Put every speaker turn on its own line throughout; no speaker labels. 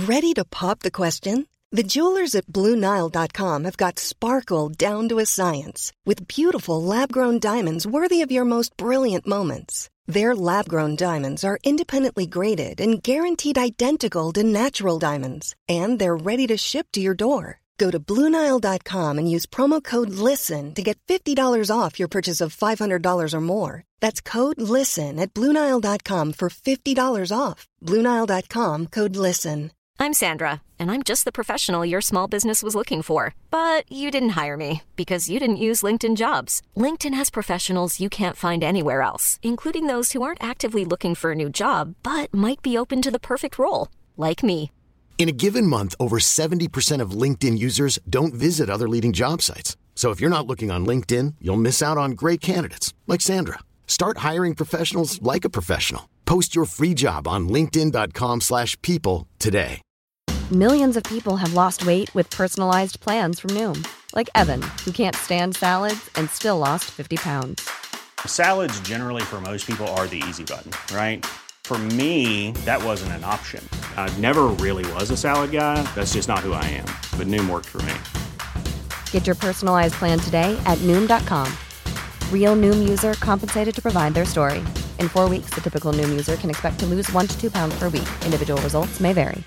Ready to pop the question? The jewelers at BlueNile.com have got sparkle down to a science with beautiful lab-grown diamonds worthy of your most brilliant moments. Their lab-grown diamonds are independently graded and guaranteed identical to natural diamonds, and they're ready to ship to your door. Go to BlueNile.com and use promo code LISTEN to get $50 off your purchase of $500 or more. That's code LISTEN at BlueNile.com for $50 off. BlueNile.com, code LISTEN.
I'm Sandra, and I'm just the professional your small business was looking for. But you didn't hire me because you didn't use LinkedIn Jobs. LinkedIn has professionals you can't find anywhere else, including those who aren't actively looking for a new job, but might be open to the perfect role, like me.
In a given month, over 70% of LinkedIn users don't visit other leading job sites. So if you're not looking on LinkedIn, you'll miss out on great candidates like Sandra. Start hiring professionals like a professional. Post your free job on linkedin.com/people today.
Millions of people have lost weight with personalized plans from Noom. Like Evan, who can't stand salads and still lost 50 pounds.
Salads generally for most people are the easy button, right? For me, that wasn't an option. I never really was a salad guy. That's just not who I am. But Noom worked for me.
Get your personalized plan today at Noom.com. Real Noom user compensated to provide their story. In 4 weeks, the typical Noom user can expect to lose 1 to 2 pounds per week. Individual results may vary.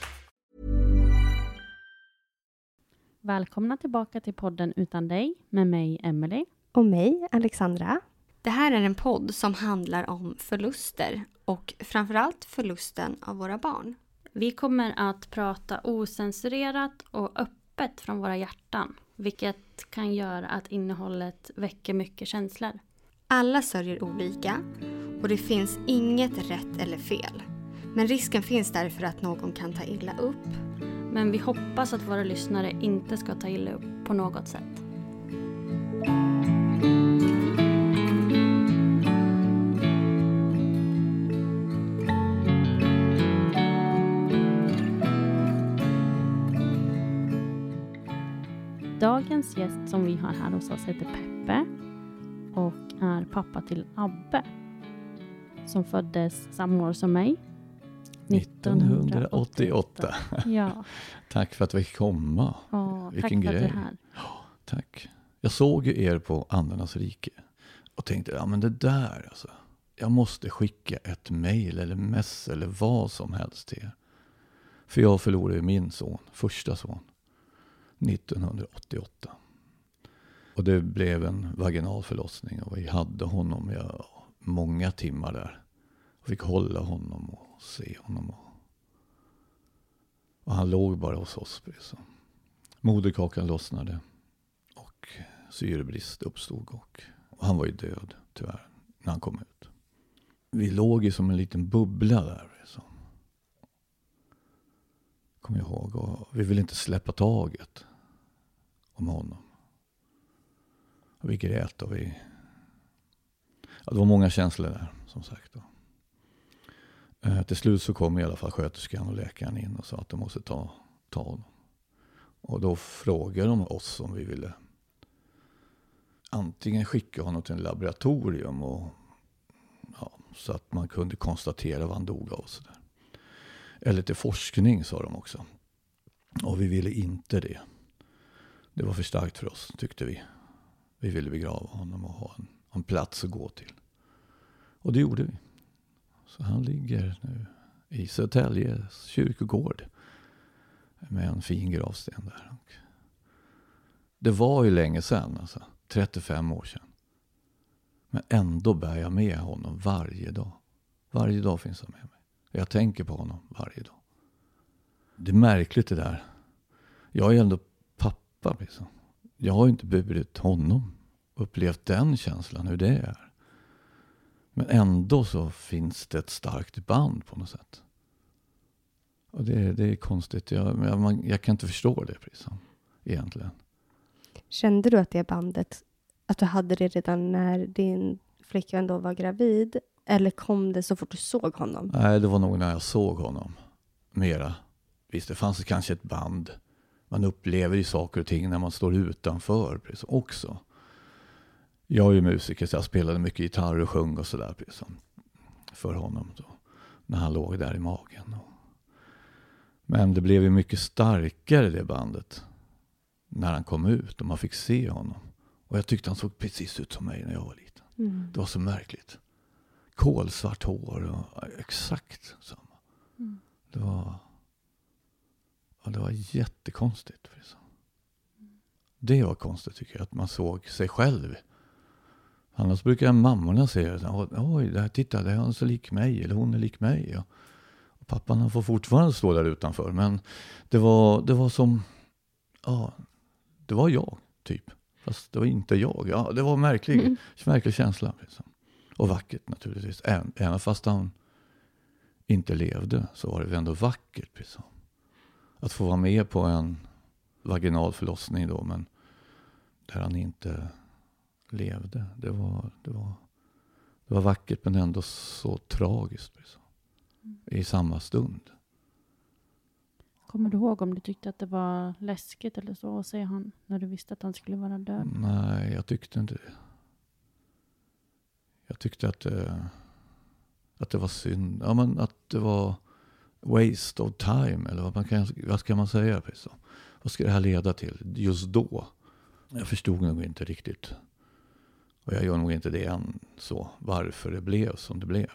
Välkomna tillbaka till podden Utan dig med mig, Emily.
Och mig, Alexandra.
Det här är en podd som handlar om förluster och framförallt förlusten av våra barn.
Vi kommer att prata osensurerat och öppet från våra hjärtan, vilket kan göra att innehållet väcker mycket känslor.
Alla sörjer olika och det finns inget rätt eller fel. Men risken finns därför att någon kan ta illa upp.
Men vi hoppas att våra lyssnare inte ska ta illa upp på något sätt. Dagens gäst som vi har här hos oss heter Peppe och är pappa till Abbe som föddes samma år som mig.
1988.
Ja.
Tack för att vi fick komma. Vilken
tack
grej.
för att du är här.
Tack. Jag såg ju er på Andernas rike och tänkte, ja men det där alltså. Jag måste skicka ett mejl eller mess eller vad som helst till er. För jag förlorade min son, första son, 1988. Och det blev en vaginal förlossning och vi hade honom många timmar där. Och fick hålla honom och se honom. Och han låg bara hos oss. Så. Moderkakan lossnade och syrebrist uppstod. Och han var ju död tyvärr när han kom ut. Vi låg ju som en liten bubbla där. Så. Kommer jag ihåg. Och vi ville inte släppa taget om honom. Och vi grät och vi... Ja, det var många känslor där som sagt då. Till slut så kom i alla fall sköterskan och läkaren in och sa att de måste ta honom. Och då frågade de oss om vi ville antingen skicka honom till en laboratorium och, så att man kunde konstatera vad han dog av. Så där. Eller till forskning, sa de också. Och vi ville inte det. Det var för starkt för oss, tyckte vi. Vi ville begrava honom och ha en plats att gå till. Och det gjorde vi. Så han ligger nu i Södertälje kyrkogård med en fin gravsten där. Det var ju länge sedan, alltså 35 år sedan. Men ändå bär jag med honom varje dag. Varje dag finns han med mig. Jag tänker på honom varje dag. Det är märkligt det där. Jag är ändå pappa. Liksom. Jag har inte burit honom. Upplevt den känslan, hur det är. Men ändå så finns det ett starkt band på något sätt. Och det är konstigt. Jag kan inte förstå det precis, egentligen.
Kände du att det bandet, att du hade det redan när din flickvän då var gravid? Eller kom det så fort du såg honom?
Nej, det var nog när jag såg honom mera. Visst, det fanns kanske ett band. Man upplever ju saker och ting när man står utanför precis, också. Jag är ju musiker så jag spelade mycket gitarr och sjöng och sådär för honom då, när han låg där i magen. Men det blev ju mycket starkare det bandet när han kom ut och man fick se honom. Och jag tyckte han såg precis ut som mig när jag var liten. Det var så märkligt. Kolsvart hår och exakt samma. Det var jättekonstigt. Det var konstigt tycker jag, att man såg sig själv. Annars brukar mammorna säga, oj, titta, det är han så lik mig, eller hon är lik mig. Och pappan han får fortfarande stå där utanför. Men det var som, det var jag, typ. Fast det var inte jag. Ja, det var märklig känsla. Och vackert naturligtvis. Även fast han inte levde så var det ändå vackert. Att få vara med på en vaginal förlossning då, men där han inte levde. Det var vackert men ändå så tragiskt. I samma stund.
Kommer du ihåg om du tyckte att det var läskigt eller så att se han när du visste att han skulle vara död?
Nej, jag tyckte inte det. Jag tyckte att det var synd. Ja, men att det var waste of time. Eller vad ska man säga? Vad ska det här leda till just då? Jag förstod nog inte riktigt. Och jag gör nog inte det än så. Varför det blev som det blev.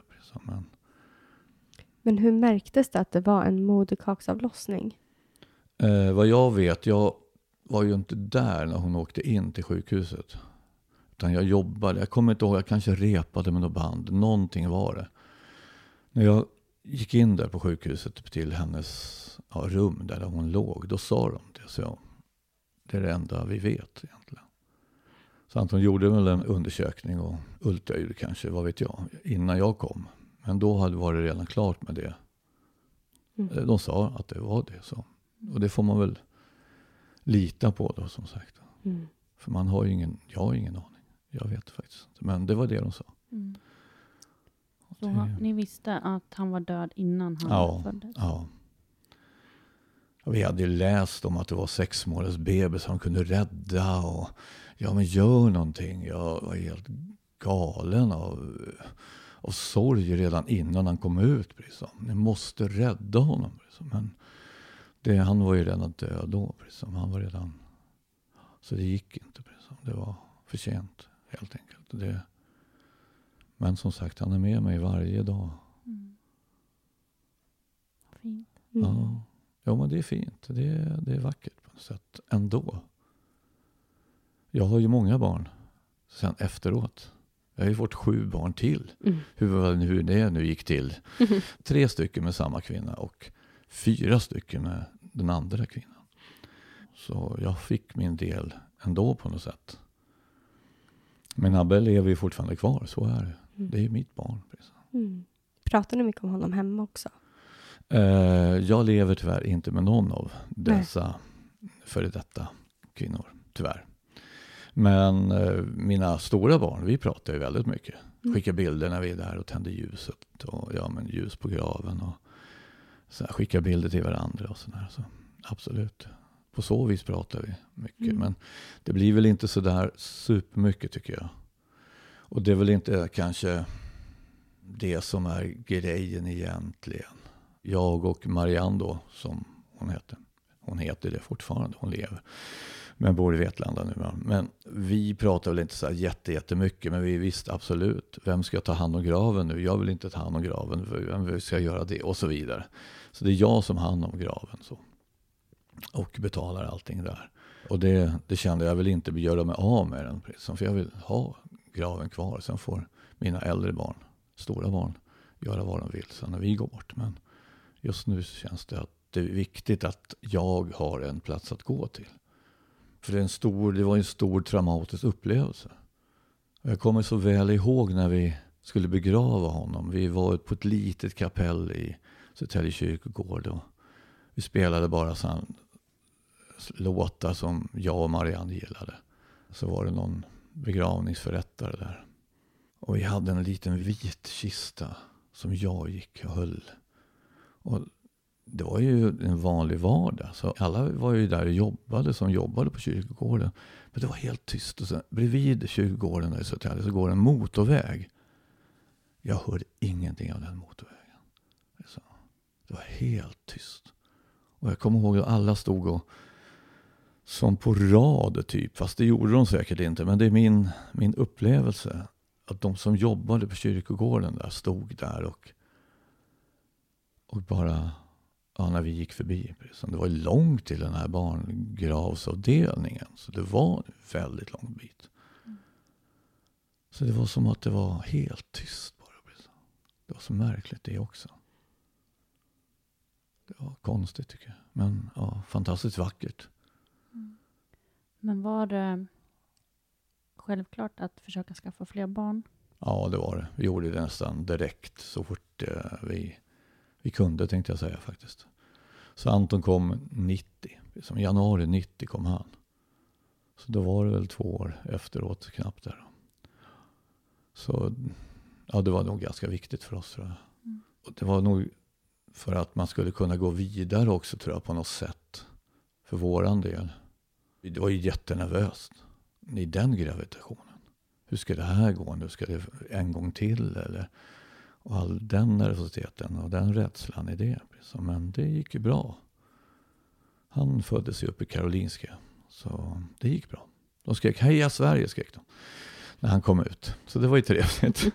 Men hur märktes det att det var en moderkaksavlossning?
Vad jag vet, jag var ju inte där när hon åkte in till sjukhuset. Utan jag jobbade, jag kommer inte ihåg, jag kanske repade med något band. Någonting var det. När jag gick in där på sjukhuset till hennes rum där hon låg, då sa de det. Så det är det enda vi vet egentligen. Så att hon gjorde väl en undersökning och ultraljud kanske, vad vet jag, innan jag kom. Men då hade varit redan klart med det. De sa att det var det. Så. Och det får man väl lita på då, som sagt. För jag har ingen aning. Jag vet faktiskt inte. Men det var det de sa.
Så ni visste att han var död innan han föddes?
Ja. Och vi hade ju läst om att det var 6 månaders bebis han kunde rädda. Och men gör någonting. Jag var helt galen av sorg redan innan han kom ut. Ni måste rädda honom. Men han var ju redan död då. Han var redan... Så det gick inte. Det var för sent helt enkelt. Men som sagt, han är med mig varje dag.
Fint.
Ja, men det är fint. Det är vackert på något sätt ändå. Jag har ju många barn sen efteråt. Jag har ju fått 7 barn till. Hur det nu gick till. 3 stycken med samma kvinna och 4 stycken med den andra kvinnan. Så jag fick min del ändå på något sätt. Men Abbe lever ju fortfarande kvar, så är det. Det är mitt barn.
Pratar ni mycket om honom hemma också?
Jag lever tyvärr inte med någon av dessa före detta kvinnor, tyvärr. Men mina stora barn, vi pratar ju väldigt mycket. Skickar bilder när vi är där och tänder ljuset. Och ljus på graven. Och så här, skickar bilder till varandra och sådär. Så, absolut. På så vis pratar vi mycket. Men det blir väl inte så där supermycket tycker jag. Och det är väl inte kanske det som är grejen egentligen. Jag och Marianne då, som hon heter. Hon heter det fortfarande, hon lever. Men bor i Vetlanda nu. Men vi pratar väl inte så här jättemycket. Men vi visste absolut, vem ska ta hand om graven nu? Jag vill inte ta hand om graven, vem ska göra det? Och så vidare. Så det är jag som har hand om graven så. Och betalar allting där. Och det kände jag vill inte göra mig av med den. För jag vill ha graven kvar. Sen får mina äldre barn, stora barn, göra vad de vill sen när vi går bort. Men just nu känns det att det är viktigt att jag har en plats att gå till. För det var en stor traumatisk upplevelse. Och jag kommer så väl ihåg när vi skulle begrava honom. Vi var på ett litet kapell i Södertälje kyrkogård. Och vi spelade bara sådana låtar som jag och Marianne gillade. Så var det någon begravningsförrättare där. Och vi hade en liten vit kista som jag gick och höll. Och det var ju en vanlig vardag. Så alla var ju där och jobbade som jobbade på kyrkogården. Men det var helt tyst. Och så, bredvid kyrkogården där i Södertälje så går en motorväg. Jag hörde ingenting av den motorvägen. Så, det var helt tyst. Och jag kommer ihåg att alla stod och som på rad typ. Fast det gjorde de säkert inte. Men det är min upplevelse. Att de som jobbade på kyrkogården där stod där och bara, ja, när vi gick förbi. Det var långt till den här barngravsavdelningen. Så det var en väldigt lång bit. Så det var som att det var helt tyst bara. Det var så märkligt det också. Det var konstigt tycker jag. Men ja, fantastiskt vackert.
Men var det självklart att försöka skaffa fler barn? Ja,
det var det. Vi gjorde det nästan direkt så fort vi kunde, tänkte jag säga faktiskt. Så Anton kom 90. Som i januari 90 kom han. Så då var det väl 2 år efteråt knappt där. Så ja, det var nog ganska viktigt för oss tror jag. Och det var nog för att man skulle kunna gå vidare också tror jag på något sätt. För våran del. Det var ju jättenervöst i den gravitationen. Hur ska det här gå nu? Ska det en gång till? Eller? Och all den nervositeten och den rädslan i det. Men det gick ju bra. Han föddes ju upp i Karolinska. Så det gick bra. De skrek heja Sverige skrek de. När han kom ut. Så det var ju trevligt.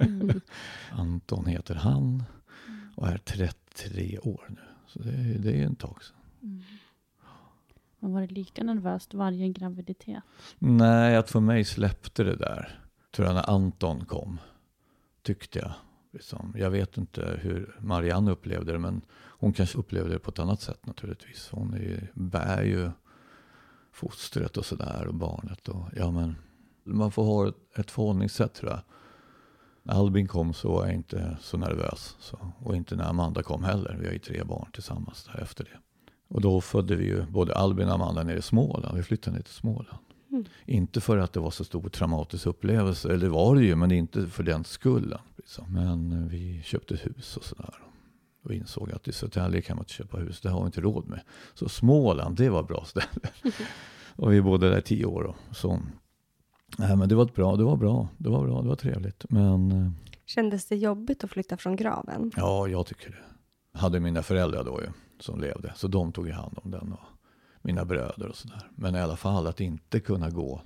Anton heter han. Och är 33 år nu. Så det är en tag sedan.
Men var det lika nervöst varje graviditet?
Nej, att för mig släppte det där. Tror jag när Anton kom. Tyckte jag. Jag vet inte hur Marianne upplevde det. Men hon kanske upplevde det på ett annat sätt naturligtvis. Hon bär ju fostret och sådär. Och barnet. Och, ja, men man får ha ett förhållningssätt tror jag. När Albin kom så var jag inte så nervös. Och inte när Amanda kom heller. Vi har ju 3 barn tillsammans där efter det. Och då födde vi ju både Albin och Amanda nere i Småland. Vi flyttade ner till Småland. Inte för att det var så stor traumatisk upplevelse. Eller det var det ju, men inte för den skullen. Men vi köpte ett hus och sådär. Och insåg att i Södertälje kan man inte köpa hus. Det har vi inte råd med. Så Småland, det var bra ställe. Och vi bodde där 10 år. Så nej, men det var bra. Det var trevligt. Men
kändes det jobbigt att flytta från graven?
Ja, jag tycker det. Jag hade mina föräldrar då ju som levde. Så de tog hand om den och mina bröder och sådär. Men i alla fall att inte kunna gå.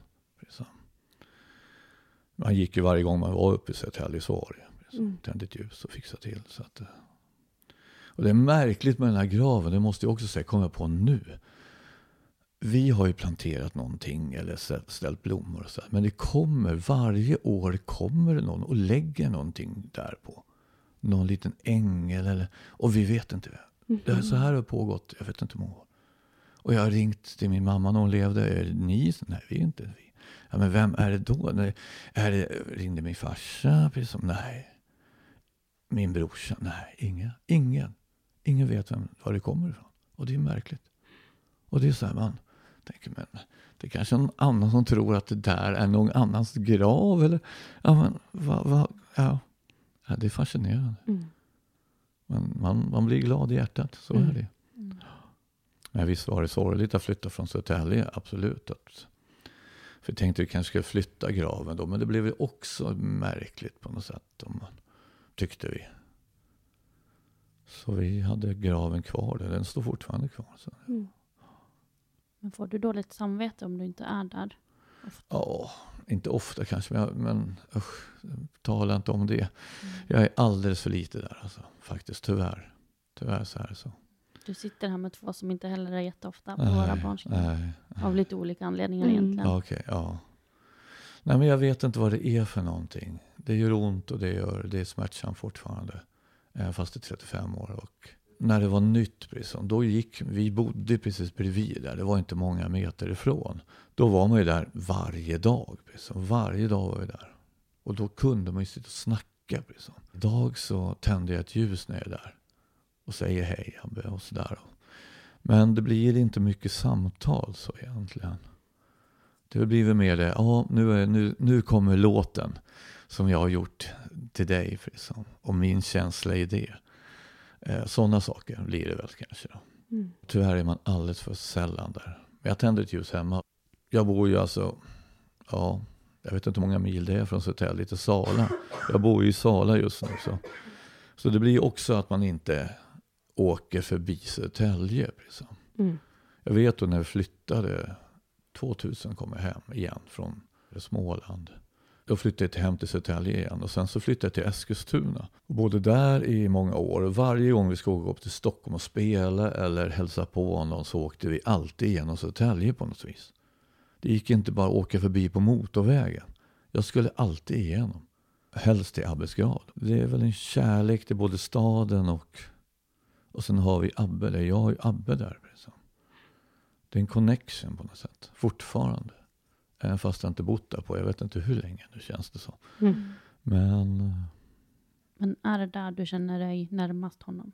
Man gick ju varje gång man var uppe i Södertälje så var det. Tände ett ljus och fixade till. Så att, och det är märkligt med den här graven. Det måste jag också säga, kommer jag på nu. Vi har ju planterat någonting eller ställt blommor och så. Men det kommer, varje år kommer det någon och lägger någonting där på. Någon liten ängel eller, och vi vet inte. Det är så här har pågått, jag vet inte hur många år. Och jag har ringt till min mamma när hon levde. Är det ni? Nej, vi är inte vi. Ja, men vem är det då? Ringde min farsa? Precis, nej. Min brorsa? Nej, ingen. Ingen vet var det kommer ifrån. Och det är märkligt. Och det är så här man tänker, men det är kanske någon annan som tror att det där är någon annans grav. Eller, ja, men ja, det är fascinerande. Men man blir glad i hjärtat, så är det. Men visst var det sorgligt att flytta från Södertälje, absolut. För jag tänkte att vi kanske skulle flytta graven då, men det blev ju också märkligt på något sätt, tyckte vi. Så vi hade graven kvar, den står fortfarande kvar. Så.
Men får du dåligt samvete om du inte är där?
Ja, inte ofta kanske, men tala inte om det. Jag är alldeles för lite där alltså, faktiskt, tyvärr. Tyvärr så är det så.
Du sitter här med 2 som inte heller är jätteofta på våra barns. Av lite olika anledningar egentligen.
Okej, ja. Nej, men jag vet inte vad det är för någonting. Det gör ont och det är smärtsamt fortfarande. Fast det är 35 år. Och när det var nytt, precis, då vi bodde precis bredvid där. Det var inte många meter ifrån. Då var man ju där varje dag. Precis. Varje dag var vi där. Och då kunde man ju sitta och snacka. Precis. Idag så tände jag ett ljus när jag är där. Och säger hej Abbe och sådär. Men det blir inte mycket samtal så egentligen. Det blir väl mer det. Ja, nu kommer låten som jag har gjort till dig. Och min känsla i det. Sådana saker blir det väl kanske då. Tyvärr är man alldeles för sällan där. Men jag tänder ett ljus hemma. Jag bor ju alltså, ja, jag vet inte hur många mil det är från Södertälje till Sala. Jag bor ju i Sala just nu. Så det blir också att man inte åker förbi Södertälje. Jag vet då när vi flyttade 2000 kom jag hem igen från Småland. Då flyttade jag hem till Södertälje igen och sen så flyttade jag till Eskilstuna. Och bodde där i många år och varje gång vi skulle gå upp till Stockholm och spela eller hälsa på någon så åkte vi alltid igenom Södertälje på något vis. Det gick inte bara att åka förbi på motorvägen. Jag skulle alltid igenom. Helst till Abbesgrad. Det är väl en kärlek till både staden och sen har vi Abbe där. Jag har ju Abbe där. Det är en connection på något sätt. Fortfarande. Även fast jag inte bott där på. Jag vet inte hur länge nu känns det så. Men
är det där du känner dig närmast honom?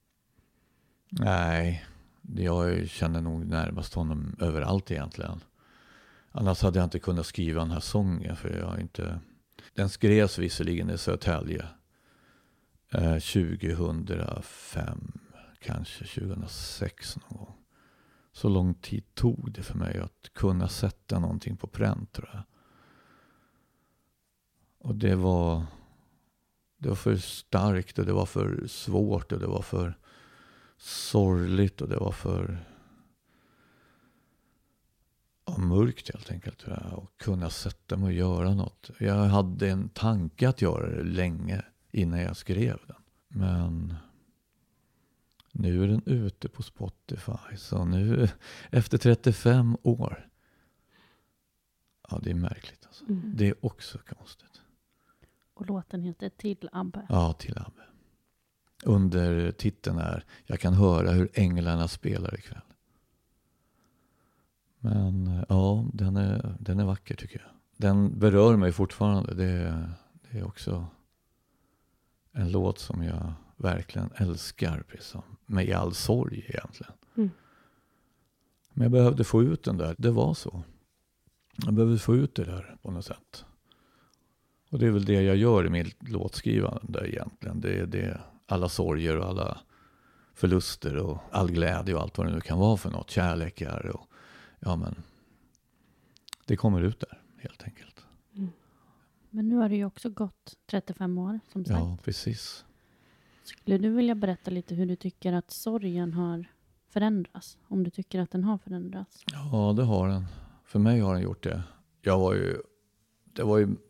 Nej. Jag känner nog närmast honom överallt egentligen. Annars hade jag inte kunnat skriva den här sången. För den skrevs visserligen i Södertälje 2005, kanske 2006 någon gång. Så lång tid tog det för mig att kunna sätta någonting på pränt, tror jag. Och det var för starkt och det var för svårt och det var för sorgligt och det var för mörkt helt enkelt, tror jag. Och kunna sätta mig och göra något. Jag hade en tanke att göra det länge innan jag skrev den. Men nu är den ute på Spotify. Så nu, efter 35 år. Ja, det är märkligt alltså. Det är också konstigt.
Och låten heter Till Abbe.
Ja, Till Abbe. Under titeln är Jag kan höra hur änglarna spelar ikväll. Men ja, den är vacker tycker jag. Den berör mig fortfarande. Det är också en låt som jag verkligen älskar. Med all sorg egentligen. Men jag behövde få ut den där. Det var så. Jag behövde få ut det där på något sätt. Och det är väl det jag gör i mitt låtskrivande egentligen. Det är det. Alla sorger och alla förluster och all glädje och allt vad det nu kan vara för något. Kärlekar och ja, men det kommer ut där helt enkelt.
Men nu har det ju också gått 35 år som sagt.
Ja, precis.
Skulle du vilja berätta lite hur du tycker att sorgen har förändrats? Om du tycker att den har förändrats?
Ja, det har den. För mig har den gjort det. Det var ju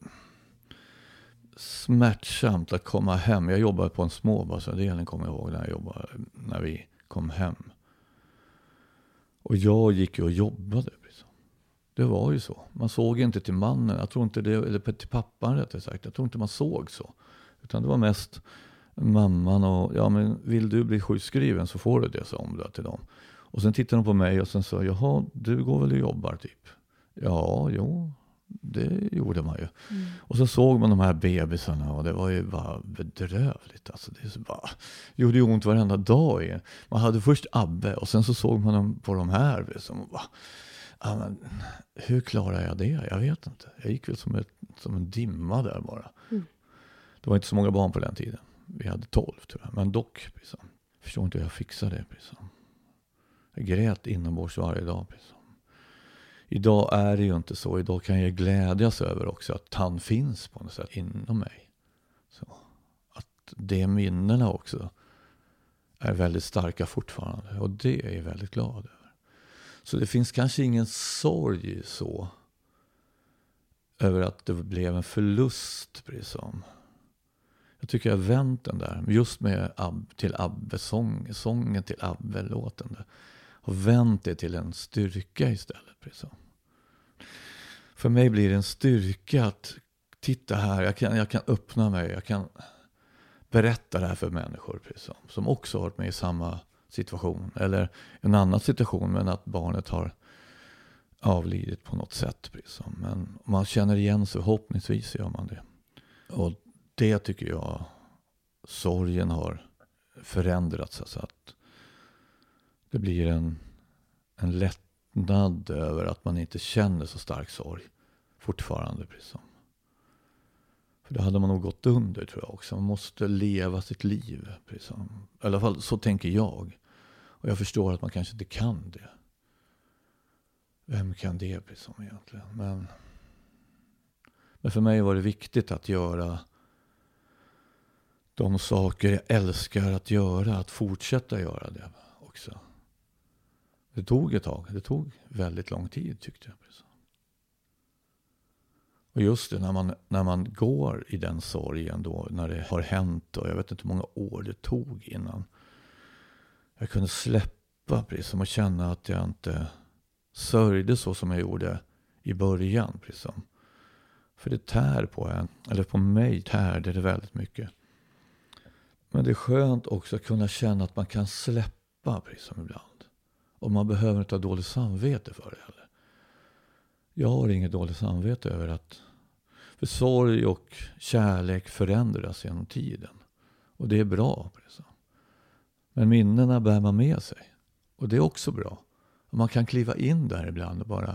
smärtsamt att komma hem. Jag jobbade på en småbarnsavdelning, kommer jag ihåg, när vi kom hem. Och jag gick ju och jobbade. Det var ju så. Man såg inte till mannen. Jag tror inte det, eller till pappan rättare sagt. Jag tror inte man såg så. Utan det var mest mamman och ja, men vill du bli sjukskriven så får du det, så om det till dem. Och sen tittade de på mig och sen sa, jaha, du går väl och jobbar typ. Ja, jo, det gjorde man ju. Och så såg man de här bebisarna och det var ju bara bedrövligt. Alltså det gjorde ju ont varenda dag. Man hade först Abbe och sen så såg man dem på de här som bara, ja, men, hur klarar jag det? Jag vet inte. Jag gick väl som en dimma där bara. Det var inte så många barn på den tiden. Vi hade 12 tror jag. Men dock, jag förstår inte hur jag fixade det. Jag grät inombords varje dag. Idag är det ju inte så. Idag kan jag glädjas över också att han finns på något sätt inom mig. Så att de minnena också är väldigt starka fortfarande. Och det är jag väldigt glad över. Så det finns kanske ingen sorg så över att det blev en förlust. Jag tycker jag har vänt den där. Just med till Abbe sången till Abbe-låten. Har vänt det till en styrka istället. För mig blir det en styrka att titta här. Jag kan öppna mig. Jag kan berätta det här för människor. Som också har varit med i samma situation. Eller en annan situation. Men att barnet har avlidit på något sätt. Men om man känner igen så förhoppningsvis gör man det. Och det tycker jag sorgen har förändrats. Så att det blir en lättnad över att man inte känner så stark sorg fortfarande. För det hade man nog gått under tror jag också. Man måste leva sitt liv. I alla fall så tänker jag. Och jag förstår att man kanske inte kan det. Vem kan det egentligen? Men för mig var det viktigt att göra de saker jag älskar att göra, att fortsätta göra det också. Det tog ett tag. Det tog väldigt lång tid tyckte jag. Och just det, när man går i den sorgen då, när det har hänt och jag vet inte hur många år det tog innan jag kunde släppa precis och känna att jag inte sörjde så som jag gjorde i början. Precis. För det tär på en, eller på mig tärde det väldigt mycket. Men det är skönt också att kunna känna att man kan släppa precis som ibland. Och man behöver inte ha dåligt samvete för det heller. Jag har inget dåligt samvete över att för sorg och kärlek förändras genom tiden. Och det är bra. Precis. Men minnena bär man med sig. Och det är också bra. Och man kan kliva in där ibland och bara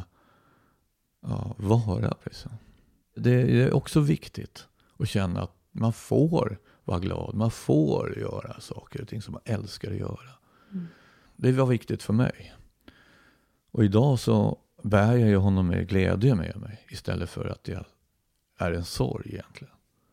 vara. Precis. Det är också viktigt att känna att man får vara glad. Man får göra saker och ting som man älskar att göra. Mm. Det var viktigt för mig. Och idag så bär jag ju honom med glädje med mig. Istället för att jag är en sorg egentligen.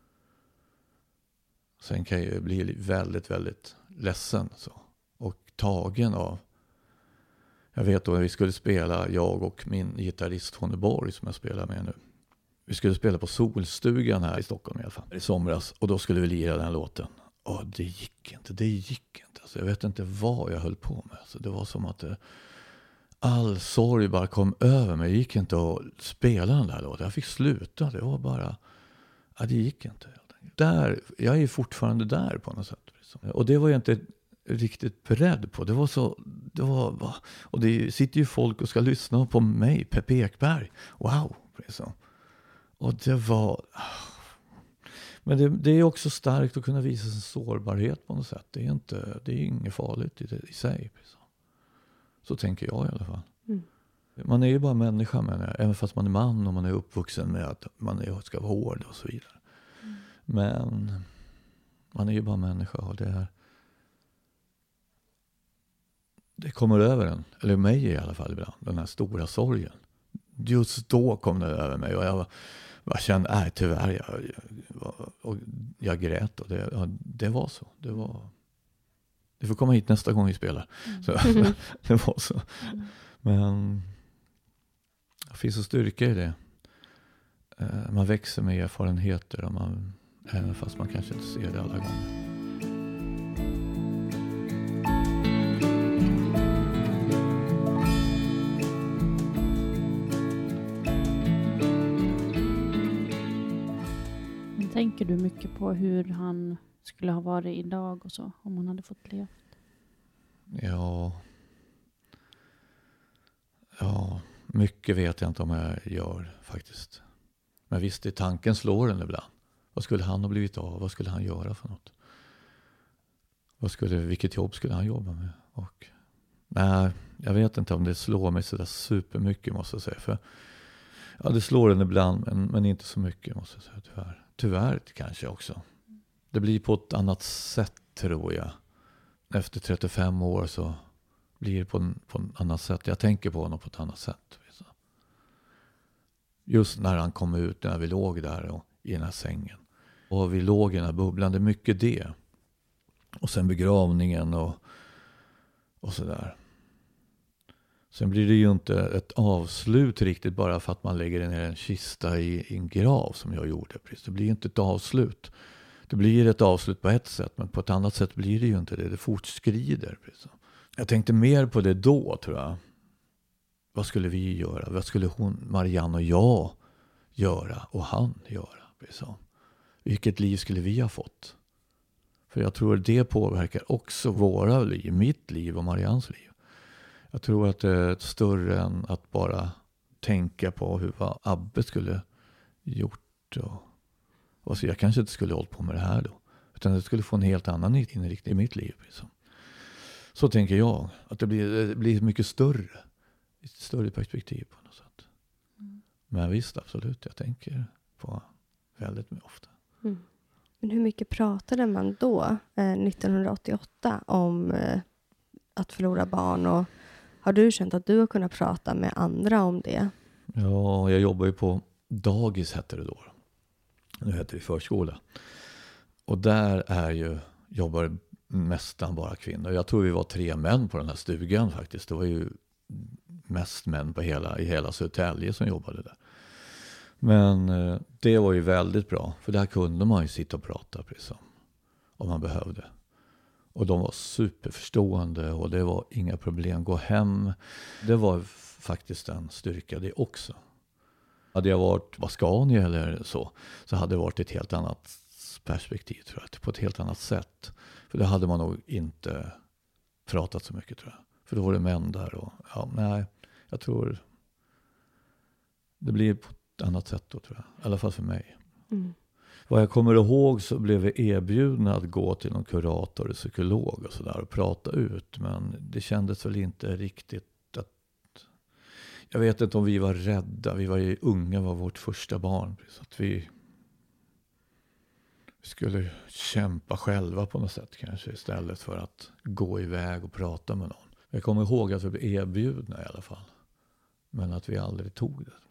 Sen kan jag bli väldigt, väldigt ledsen. Så. Och tagen av. Jag vet då att vi skulle spela, jag och min gitarrist Tony Borg som jag spelar med nu. Vi skulle spela på Solstugan här i Stockholm i alla fall. I somras. Och då skulle vi lira den här låten. Och det gick inte. Alltså, jag vet inte vad jag höll på med. Alltså, det var som att all sorg bara kom över mig. Det gick inte att spela den där låten. Jag fick sluta. Det var bara... det gick inte. Där, jag är fortfarande där på något sätt. Och det var jag inte riktigt beredd på. Och det sitter ju folk och ska lyssna på mig, Peppe Ekberg. Wow! Så. Och det var... Men det är också starkt att kunna visa sin sårbarhet på något sätt. Det är inget farligt i sig. Så tänker jag i alla fall. Mm. Man är ju bara människa, även fast man är man och man är uppvuxen med att man ska vara hård och så vidare. Mm. Men man är ju bara människa och det kommer över en, eller mig i alla fall ibland, den här stora sorgen. Just då kom det över mig och jag kände, tyvärr, jag grät och det var så. Du får komma hit nästa gång vi spelar. Mm. Så, det var så. Mm. Men det finns en styrka i det. Man växer med erfarenheter och även fast man kanske inte ser det alla gånger.
Tänker du mycket på hur han skulle ha varit idag och så, om han hade fått leva?
Ja, mycket vet jag inte om jag gör faktiskt. Men visst, i tanken slår den ibland. Vad skulle han ha blivit av? Vad skulle han göra för något? Vilket jobb skulle han jobba med? Och, nej, jag vet inte om det slår mig så där supermycket måste jag säga. För, det slår den ibland, men inte så mycket måste jag säga tyvärr. Tyvärr kanske också. Det blir på ett annat sätt tror jag. Efter 35 år så blir det på ett annat sätt. Jag tänker på honom på ett annat sätt. Just när han kom ut, när vi låg där i den här sängen. Och vi låg i den här bubblan, det är mycket det. Och sen begravningen och sådär. Sen blir det ju inte ett avslut riktigt bara för att man lägger ner en kista i en grav som jag gjorde. Det blir ju inte ett avslut. Det blir ett avslut på ett sätt, men på ett annat sätt blir det ju inte det. Det fortskrider. Jag tänkte mer på det då tror jag. Vad skulle vi göra? Vad skulle Marianne och jag göra och han göra? Vilket liv skulle vi ha fått? För jag tror att det påverkar också våra liv, mitt liv och Mariannes liv. Jag tror att det är större än att bara tänka på vad Abbe skulle gjort. Och så jag kanske inte skulle hållit på med det här då. Utan det skulle få en helt annan inriktning i mitt liv. Så tänker jag. Att det blir mycket större. Ett större perspektiv på något sätt. Mm. Men visst, absolut. Jag tänker på väldigt ofta.
Mm. Men hur mycket pratade man då, 1988, om att förlora barn? Och har du känt att du har kunnat prata med andra om det?
Ja, jag jobbar ju på dagis hette det då. Nu heter det förskola. Och där jobbar nästan bara kvinnor. Jag tror vi var 3 män på den här stugan faktiskt. Det var ju mest män i hela Södertälje som jobbade där. Men det var ju väldigt bra. För där kunde man ju sitta och prata precis om man behövde. Och de var superförstående och det var inga problem. Gå hem. Det var faktiskt en styrka det också. Hade jag varit Vascani eller så hade det varit ett helt annat perspektiv tror jag. På ett helt annat sätt. För det hade man nog inte pratat så mycket tror jag. För då var det män där och jag tror det blir på ett annat sätt då tror jag. I alla fall för mig. Mm. Vad jag kommer ihåg så blev vi erbjudna att gå till någon kurator och psykolog och sådär och prata ut. Men det kändes väl inte riktigt att... Jag vet inte om vi var rädda. Vi var ju unga, var vårt första barn. Så att vi skulle kämpa själva på något sätt kanske istället för att gå iväg och prata med någon. Jag kommer ihåg att vi blev erbjudna i alla fall. Men att vi aldrig tog det.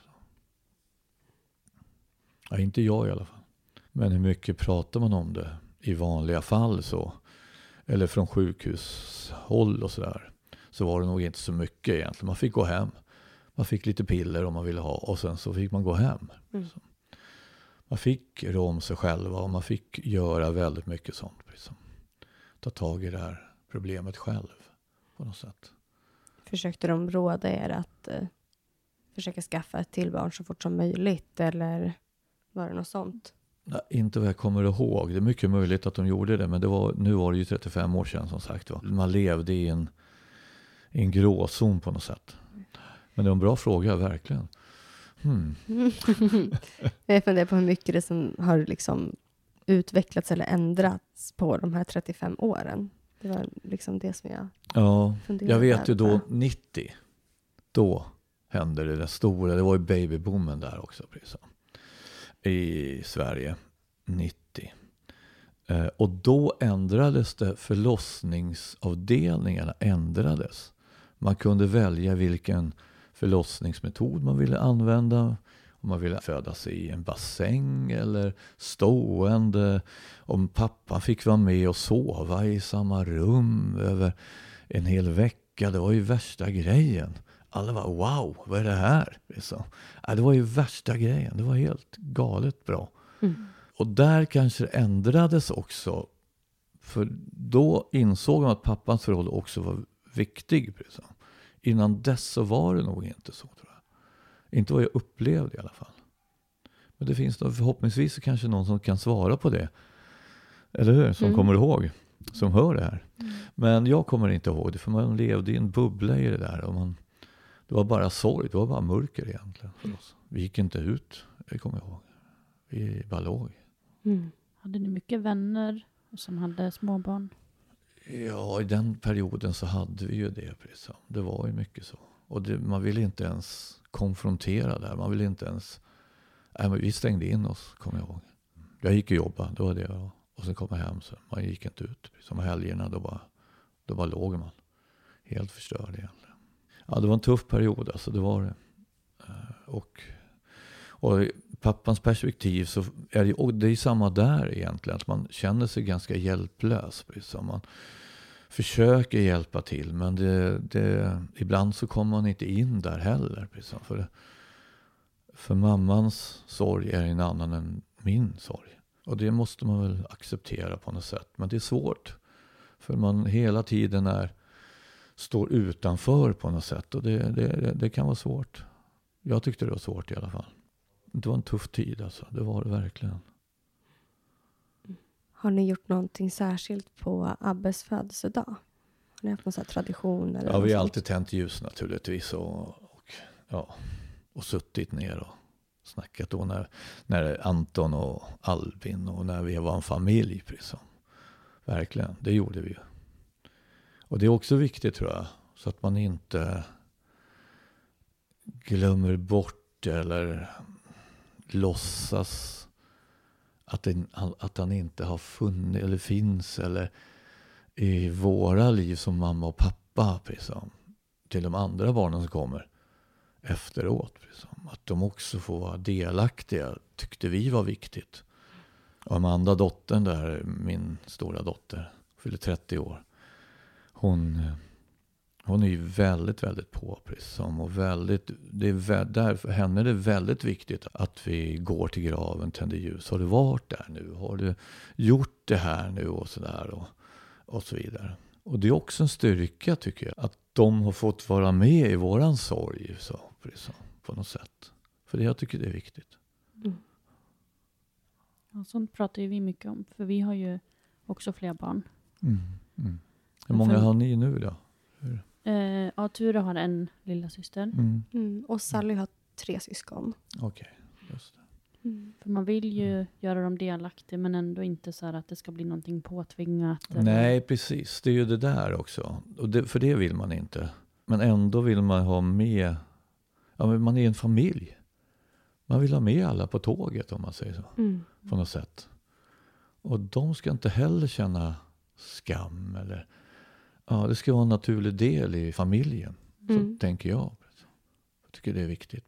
Ja, inte jag i alla fall. Men hur mycket pratar man om det i vanliga fall så? Eller från sjukhushåll och sådär. Så var det nog inte så mycket egentligen. Man fick gå hem. Man fick lite piller om man ville ha. Och sen så fick man gå hem. Mm. Man fick rå om sig själva. Och man fick göra väldigt mycket sånt. Liksom. Ta tag i det här problemet själv. På något sätt.
Försökte de råda er att försöka skaffa ett till barn så fort som möjligt? Eller var det något sånt?
Nej, inte vad jag kommer ihåg. Det är mycket möjligt att de gjorde det. Men nu var det ju 35 år sedan som sagt. Va? Man levde i en gråzon på något sätt. Men det är en bra fråga, verkligen.
Jag funderar på hur mycket det som har liksom utvecklats eller ändrats på de här 35 åren. Det var liksom det som jag funderade.
Jag vet ju då 90. Då hände det stora. Det var ju babyboomen där också. Precis. I Sverige 90. Och då ändrades det, förlossningsavdelningarna ändrades. Man kunde välja vilken förlossningsmetod man ville använda. Om man ville föda sig i en bassäng eller stående. Om pappa fick vara med och sova i samma rum över en hel vecka. Det var ju värsta grejen. Alla var wow, vad är det här? Det var ju värsta grejen. Det var helt galet bra. Mm. Och där kanske det ändrades också. För då insåg man att pappans roll också var viktig. Precis. Innan dess så var det nog inte så, tror jag. Inte vad jag upplevde i alla fall. Men det finns då förhoppningsvis kanske någon som kan svara på det. Eller hur? Som kommer ihåg. Som hör det här. Mm. Men jag kommer inte ihåg det. För man levde i en bubbla i det där. Och det var bara sorg. Det var bara mörker egentligen för oss. Vi gick inte ut. Det kommer jag ihåg. Vi bara låg.
Mm. Hade ni mycket vänner som hade småbarn?
Ja, i den perioden så hade vi ju det. Precis. Det var ju mycket så. Och man ville inte ens konfrontera där. Man ville inte ens... men vi stängde in oss, kommer jag ihåg. Jag gick och jobbade, det var det. Och sen kom jag hem, så man gick inte ut. Som helgerna, då bara låg man. Helt förstörd egentligen. Ja, det var en tuff period, alltså det var det. Och pappans perspektiv så är det, och det är samma där egentligen. Att man känner sig ganska hjälplös. Man försöker hjälpa till, men ibland så kommer man inte in där heller. För mammans sorg är en annan än min sorg. Och det måste man väl acceptera på något sätt. Men det är svårt. För man hela tiden står utanför på något sätt. Och det kan vara svårt. Jag tyckte det var svårt i alla fall. Det var en tuff tid alltså. Det var det verkligen.
Har ni gjort någonting särskilt på Abbes födelsedag? Har ni haft någon sån här tradition? Eller
vi har alltid tänt ljus naturligtvis. Och suttit ner och snackat då när Anton och Albin och när vi var en familj. Precis. Verkligen, det gjorde vi ju. Och det är också viktigt tror jag. Så att man inte glömmer bort eller låtsas att han inte har funnits eller finns eller i våra liv som mamma och pappa. Precis. Till de andra barnen som kommer efteråt. Precis. Att de också får vara delaktiga tyckte vi var viktigt. Och Amanda, dottern där, min stora dotter, fyller 30 år. Hon är ju väldigt, väldigt påprissom och där för henne är det väldigt viktigt att vi går till graven, tänder ljus. Har du varit där nu? Har du gjort det här nu? Och sådär och så vidare. Och det är också en styrka tycker jag, att de har fått vara med i våran sorg så, på något sätt. För det jag tycker det är viktigt.
Mm. Ja, sånt pratar ju vi mycket om, för vi har ju också fler barn.
Hur många har ni nu då?
Ja, Tura har en lilla syster.
Och Sally har 3 syskon.
Okej, just det.
För man vill ju göra dem delaktiga, men ändå inte så här att det ska bli någonting påtvingat.
Nej, precis. Det är ju det där också. Och för det vill man inte. Men ändå vill man ha med... Ja, men man är en familj. Man vill ha med alla på tåget, om man säger så. På något sätt. Och de ska inte heller känna skam. Eller, ja, det ska vara en naturlig del i familjen. Så tänker jag. Jag tycker det är viktigt.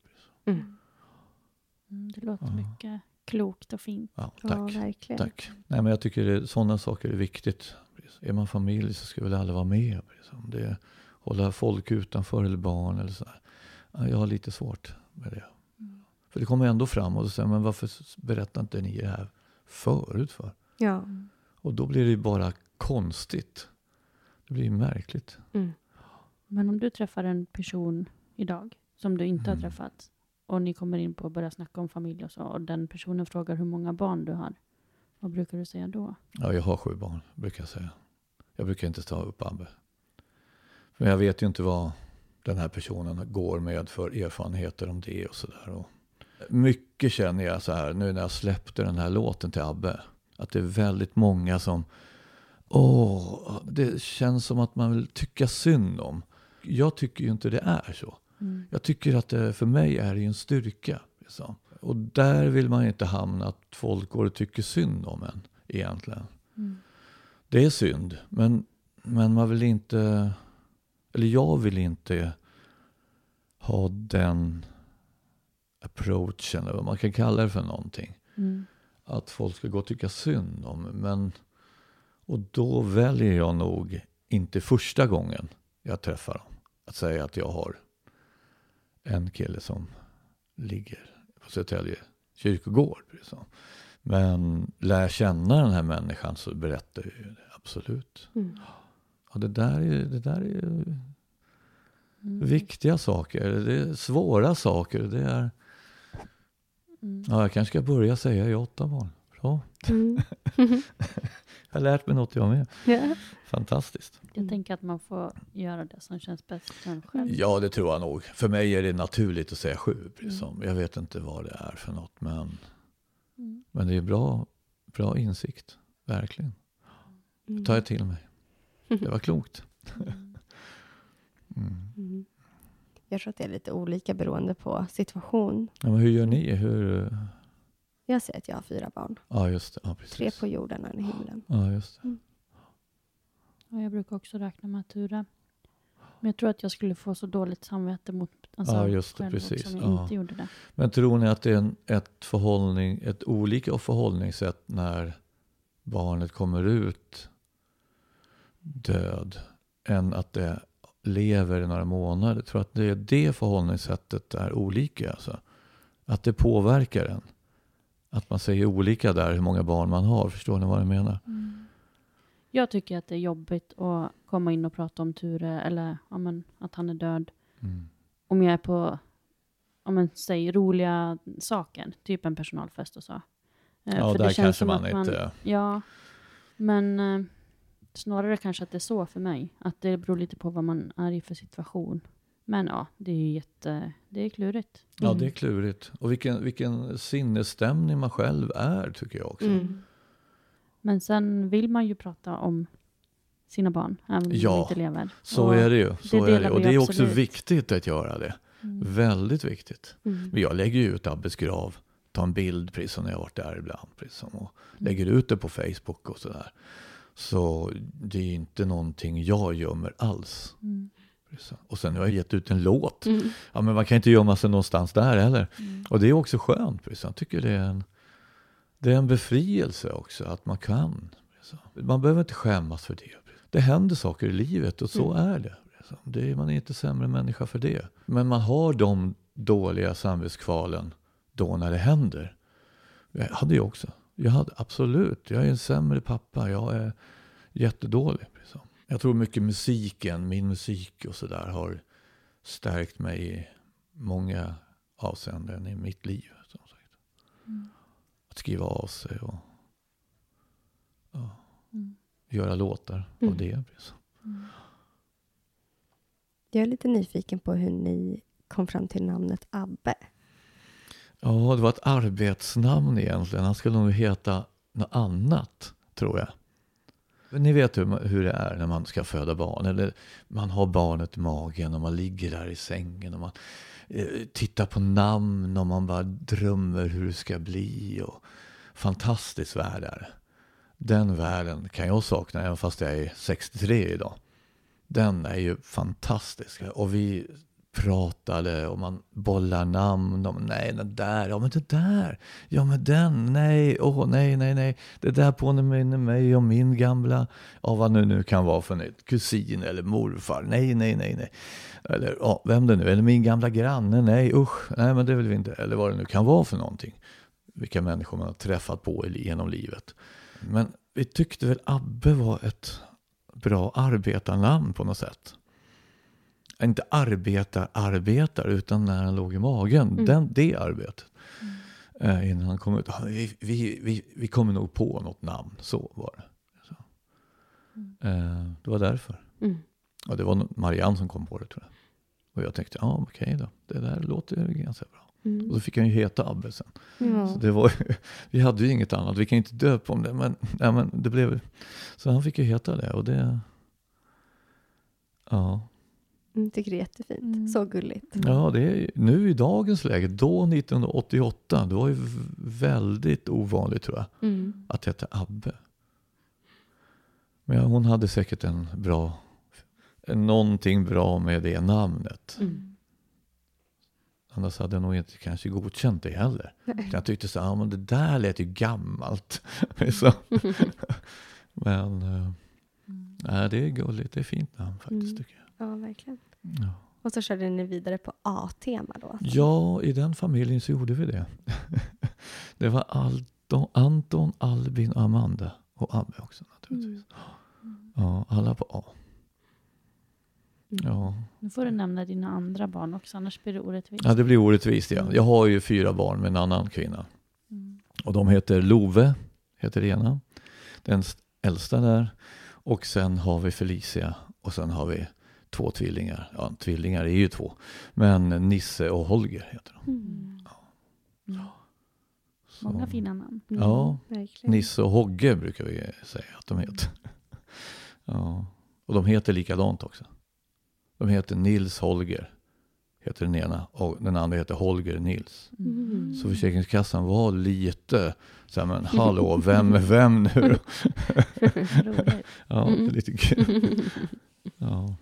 Det låter mycket klokt och fint.
Ja, tack.
Ja, verkligen.
Tack. Nej, men jag tycker sådana saker är viktigt. Är man familj så ska väl alla vara med. Det hålla folk utanför eller barn eller så. Ja, jag har lite svårt med det. För det kommer ändå fram och säger, men varför berättar inte ni det här förut för?
Ja.
Och då blir det bara konstigt. Det blir märkligt.
Men om du träffar en person idag som du inte har träffat och ni kommer in på att börja snacka om familj och så, och den personen frågar hur många barn du har, vad brukar du säga då?
Ja, jag har 7 barn, brukar jag säga. Jag brukar inte ta upp Abbe. För jag vet ju inte vad den här personen går med för erfarenheter om det och sådär. Mycket känner jag så här, nu när jag släppte den här låten till Abbe, att det är väldigt många som det känns som att man vill tycka synd om. Jag tycker ju inte det är så. Jag tycker att det, för mig är det en styrka. Liksom. Och där vill man inte hamna att folk går och tycker synd om en egentligen. Det är synd, men man vill inte, eller jag vill inte ha den approachen, eller vad man kan kalla det för någonting. Att folk ska gå och tycka synd om. Och då väljer jag nog inte första gången jag träffar dem att säga att jag har en kille som ligger på Södertälje kyrkogård. Men lär känna den här människan så berättar jag ju det, absolut. Och det där är viktiga saker. Det är svåra saker. Det är... Ja, jag kanske ska börja säga i 8 barn. Så. Jag har lärt mig något jag med. Fantastiskt.
Jag tänker att man får göra det som känns bäst för en själv.
Ja, det tror jag nog. För mig är det naturligt att säga 7. Jag vet inte vad det är för något. Men det är bra insikt. Verkligen. Det tar jag till mig. Det var klokt.
Jag tror att det är lite olika beroende på situation.
Ja, men hur gör ni?
Jag säger att jag har 4 barn.
Ja, just det. Ja, precis.
3 på jorden och 1 i himlen.
Ja, just det.
Ja, jag brukar också räkna med Tura. Men jag tror att jag skulle få så dåligt samvete mot
just det,
själv
precis.
också, om jag inte gjorde det.
Men tror ni att det är ett olika förhållningssätt när barnet kommer ut död än att det lever i några månader? Jag tror att det förhållningssättet är olika. Alltså. Att det påverkar en. Att man säger olika där hur många barn man har. Förstår ni vad jag menar?
Jag tycker att det är jobbigt att komma in och prata om Ture eller att han är död. Om jag är på säg roliga saker. Typ en personalfest och så.
Ja,
för
där
det känns
kanske
som
man
att
inte...
Ja, men snarare kanske att det är så för mig. Att det beror lite på vad man är i för situation. Men ja, det är ju det är klurigt.
Ja, det är klurigt. Och vilken sinnesstämning man själv är, tycker jag också.
Men sen vill man ju prata om sina barn, även om de inte lever.
Så är det ju. Och det är också
absolut
viktigt att göra det. Väldigt viktigt. Men jag lägger ju ut Abbes grav, tar en bild precis som när jag varit där ibland. Och lägger ut det på Facebook och sådär. Så det är inte någonting jag gömmer alls. Och sen har jag gett ut en låt. Ja, men man kan inte gömma sig någonstans där heller. Och det är också skönt. Jag tycker Det är en befrielse också att man kan. Man behöver inte skämmas för det. Det händer saker i livet och så är det. Man är inte sämre människa för det. Men man har de dåliga samvetskvalen då när det händer. Jag hade ju också. Absolut. Jag är en sämre pappa. Jag är jättedålig. Jag tror mycket min musik och sådär har stärkt mig i många avseenden i mitt liv. Som sagt. Att skriva av sig och göra låtar av det.
Jag är lite nyfiken på hur ni kom fram till namnet Abbe.
Ja, det var ett arbetsnamn egentligen. Han skulle nog heta något annat, tror jag. Ni vet hur det är när man ska föda barn. Eller man har barnet i magen och man ligger där i sängen och man tittar på namn och man bara drömmer hur det ska bli. Och fantastisk värld är det. Den världen kan jag sakna även fast jag är 63 idag. Den är ju fantastisk. Och vi pratade och man bollar namn. Och, nej, den där. Ja, men det där. Ja, men den. Nej. Nej. Det där påminner mig om min gamla. Ja, vad nu kan vara för ett kusin eller morfar. Nej. Eller vem det nu. Eller min gamla granne. Nej, usch. Nej, men det vill vi inte. Eller vad det nu kan vara för någonting. Vilka människor man har träffat på genom livet. Men vi tyckte väl Abbe var ett bra arbetarnamn på något sätt. Inte arbetar utan när han låg i magen. Det arbetet. Innan han kom ut. Vi kommer nog på något namn. Så var det. Så. Det var därför. Och det var Marianne som kom på det, tror jag. Och jag tänkte, okej då. Det där låter ju ganska bra. Och så fick han ju heta Abbe sen. Så det var, vi hade ju inget annat. Vi kan inte döpa om det. Men det blev... Så han fick ju heta det. Och det... Ja.
Jag tycker det är jättefint. Så gulligt.
Ja, det är nu i dagens läge. Då 1988. Det var ju väldigt ovanligt, tror jag. Att heta Abbe. Men hon hade säkert någonting bra med det namnet. Annars hade jag nog inte kanske godkänt det heller. Jag tyckte så men det där lät ju gammalt. Men det är gulligt. Det är fint namn faktiskt, tycker jag.
Ja, verkligen.
Ja.
Och så körde ni vidare på A-tema då? Alltså.
Ja, i den familjen så gjorde vi det. Det var Anton, Albin, Amanda och Abbe också naturligtvis. Ja, alla på A. Ja.
Nu får du nämna dina andra barn också, annars blir det orättvist.
Ja, det blir orättvist, ja. Jag har ju 4 barn med en annan kvinna. Och de heter Love, heter det ena. Den äldsta där. Och sen har vi Felicia. Och sen har vi 2 tvillingar. Ja, tvillingar är ju 2. Men Nisse och Holger heter de.
Många fina namn.
Ja,
verkligen.
Nisse och Hogge brukar vi säga att de heter. Ja. Och de heter likadant också. De heter Nils Holger, heter den ena. Och den andra heter Holger Nils. Så Försäkringskassan var lite så här, men hallå, vem är vem nu? Ja, lite kul. Ja.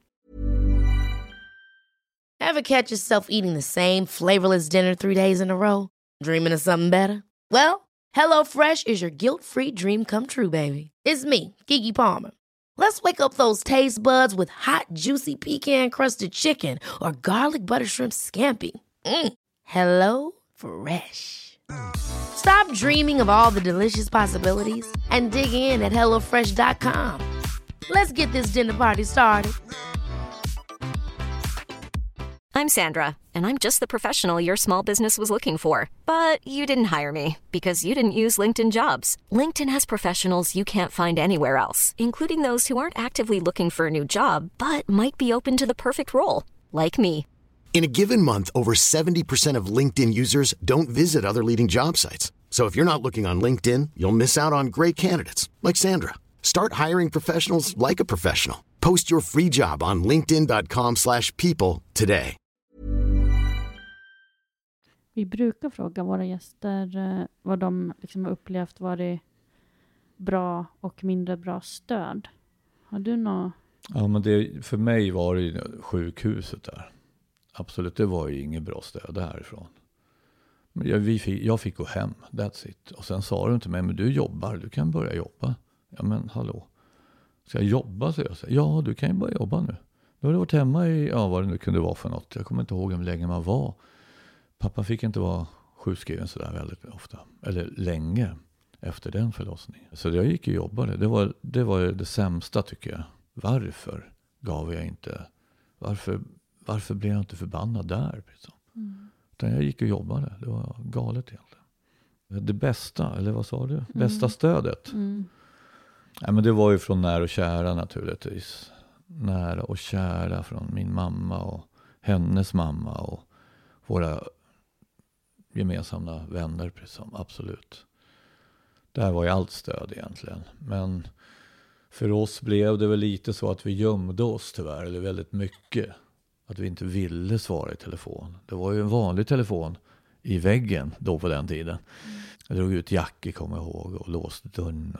Ever catch yourself eating the same flavorless dinner 3 days in a row? Dreaming of something better? Well, HelloFresh is your guilt-free dream come true, baby. It's me, Keke Palmer. Let's wake up those taste buds with hot, juicy pecan-crusted chicken or garlic butter shrimp scampi. Hello Fresh. Stop dreaming of all the delicious possibilities and dig in at HelloFresh.com. Let's get this dinner party started.
I'm Sandra, and I'm just the professional your small business was looking for. But you didn't hire me because you didn't use LinkedIn Jobs. LinkedIn has professionals you can't find anywhere else, including those who aren't actively looking for a new job, but might be open to the perfect role, like me.
In a given month, over 70% of LinkedIn users don't visit other leading job sites. So if you're not looking on LinkedIn, you'll miss out on great candidates like Sandra. Start hiring professionals like a professional. Post your free job on linkedin.com/people today.
Vi brukar fråga våra gäster vad de liksom har upplevt varit bra och mindre bra stöd. Har du något?
Ja, men för mig var det ju sjukhuset där. Absolut, det var ju inget bra stöd därifrån. Jag fick gå hem, that's it. Och sen sa de till mig, men du jobbar, du kan börja jobba. Ja men hallå, ska jag jobba? Så jag sa, ja du kan ju börja jobba nu. Då har du varit hemma i, vad det nu kunde vara för något. Jag kommer inte ihåg hur länge man var. Pappa fick inte vara sjukskriven sådär väldigt ofta. Eller länge efter den förlossningen. Så jag gick och jobbade. Det var det sämsta tycker jag. Varför gav jag inte... Varför blev jag inte förbannad där? Utan jag gick och jobbade. Det var galet egentligen. Det bästa, eller vad sa du? Bästa stödet? Ja, men det var ju från nära och kära naturligtvis. Nära och kära från min mamma och hennes mamma och våra gemensamma vänner. Precis, absolut. Där var ju allt stöd egentligen. Men för oss blev det väl lite så att vi gömde oss tyvärr. Eller väldigt mycket. Att vi inte ville svara i telefon. Det var ju en vanlig telefon i väggen då på den tiden. Jag drog ut Jackie, kommer jag ihåg, och låste dörren.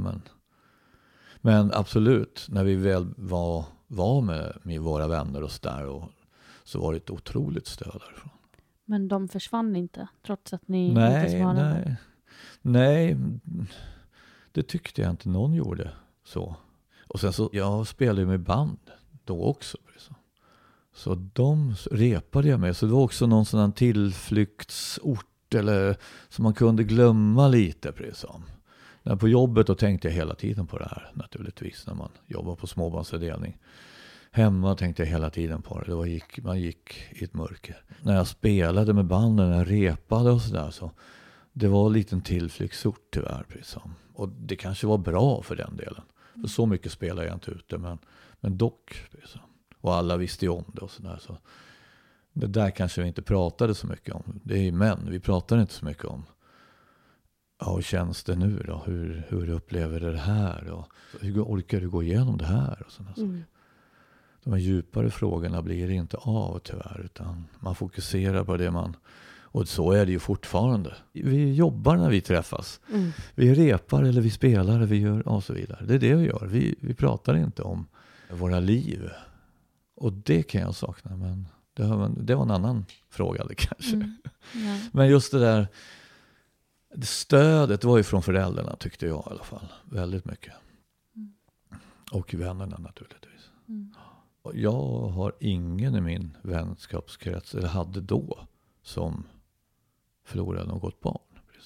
Men absolut, när vi väl var med våra vänner och så var det ett otroligt stöd därifrån.
Men de försvann inte, trots att ni inte svarade?
Nej, det tyckte jag inte någon gjorde så. Och sen så, jag spelade ju med band då också. Så de repade jag med. Så det var också någon sån här tillflyktsort eller som man kunde glömma lite. Precis. När på jobbet då tänkte jag hela tiden på det här naturligtvis. När man jobbar på småbarnsavdelning. Hemma tänkte jag hela tiden på det. Man gick i ett mörker. När jag spelade med banden, när jag repade och sådär. Så det var en liten tillflyktsort tyvärr. Precis. Och det kanske var bra för den delen. För så mycket spelar jag inte ute. Men dock. Precis. Och alla visste ju om det och sådär. Så det där kanske vi inte pratade så mycket om. Det är ju män. Vi pratar inte så mycket om. Ja, hur känns det nu då? Hur upplever du det här? Och hur orkar du gå igenom det här? Och sådana saker. De här djupare frågorna blir inte av tyvärr. Utan man fokuserar på det man... Och så är det ju fortfarande. Vi jobbar när vi träffas. Vi repar eller vi spelar eller vi gör och så vidare. Det är det vi gör. Vi pratar inte om våra liv. Och det kan jag sakna. Men det var en annan fråga det kanske. Men just det där... Stödet var ju från föräldrarna tyckte jag i alla fall. Väldigt mycket. Och vännerna naturligtvis. Jag har ingen i min vänskapskrets, eller hade då, som förlorade något barn.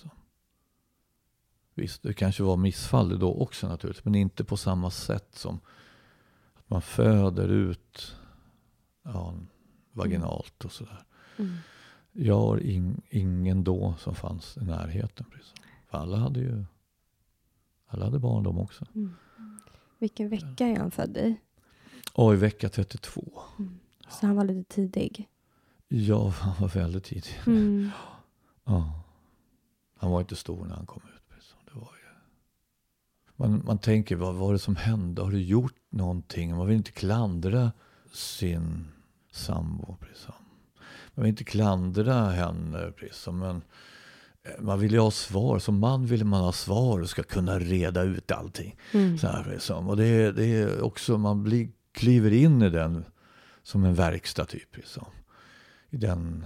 Visst, det kanske var missfall då också naturligtvis. Men inte på samma sätt som att man föder ut vaginalt och sådär. Jag har ingen då som fanns i närheten. Precis. För alla hade barn de också.
Vilken vecka är han född i?
I vecka 32.
Så han var lite tidig?
Ja, han var väldigt tidig. Ja. Han var inte stor när han kom ut. Precis. Det var ju... man tänker, vad var det som hände? Har du gjort någonting? Man vill inte klandra sin sambo. Precis. Man vill inte klandra henne, precis, men man vill ju ha svar. Som man vill man ha svar och ska kunna reda ut allting. Så här, precis. Och det är också, man kliver in i den som en verkstad typ. Precis. I den,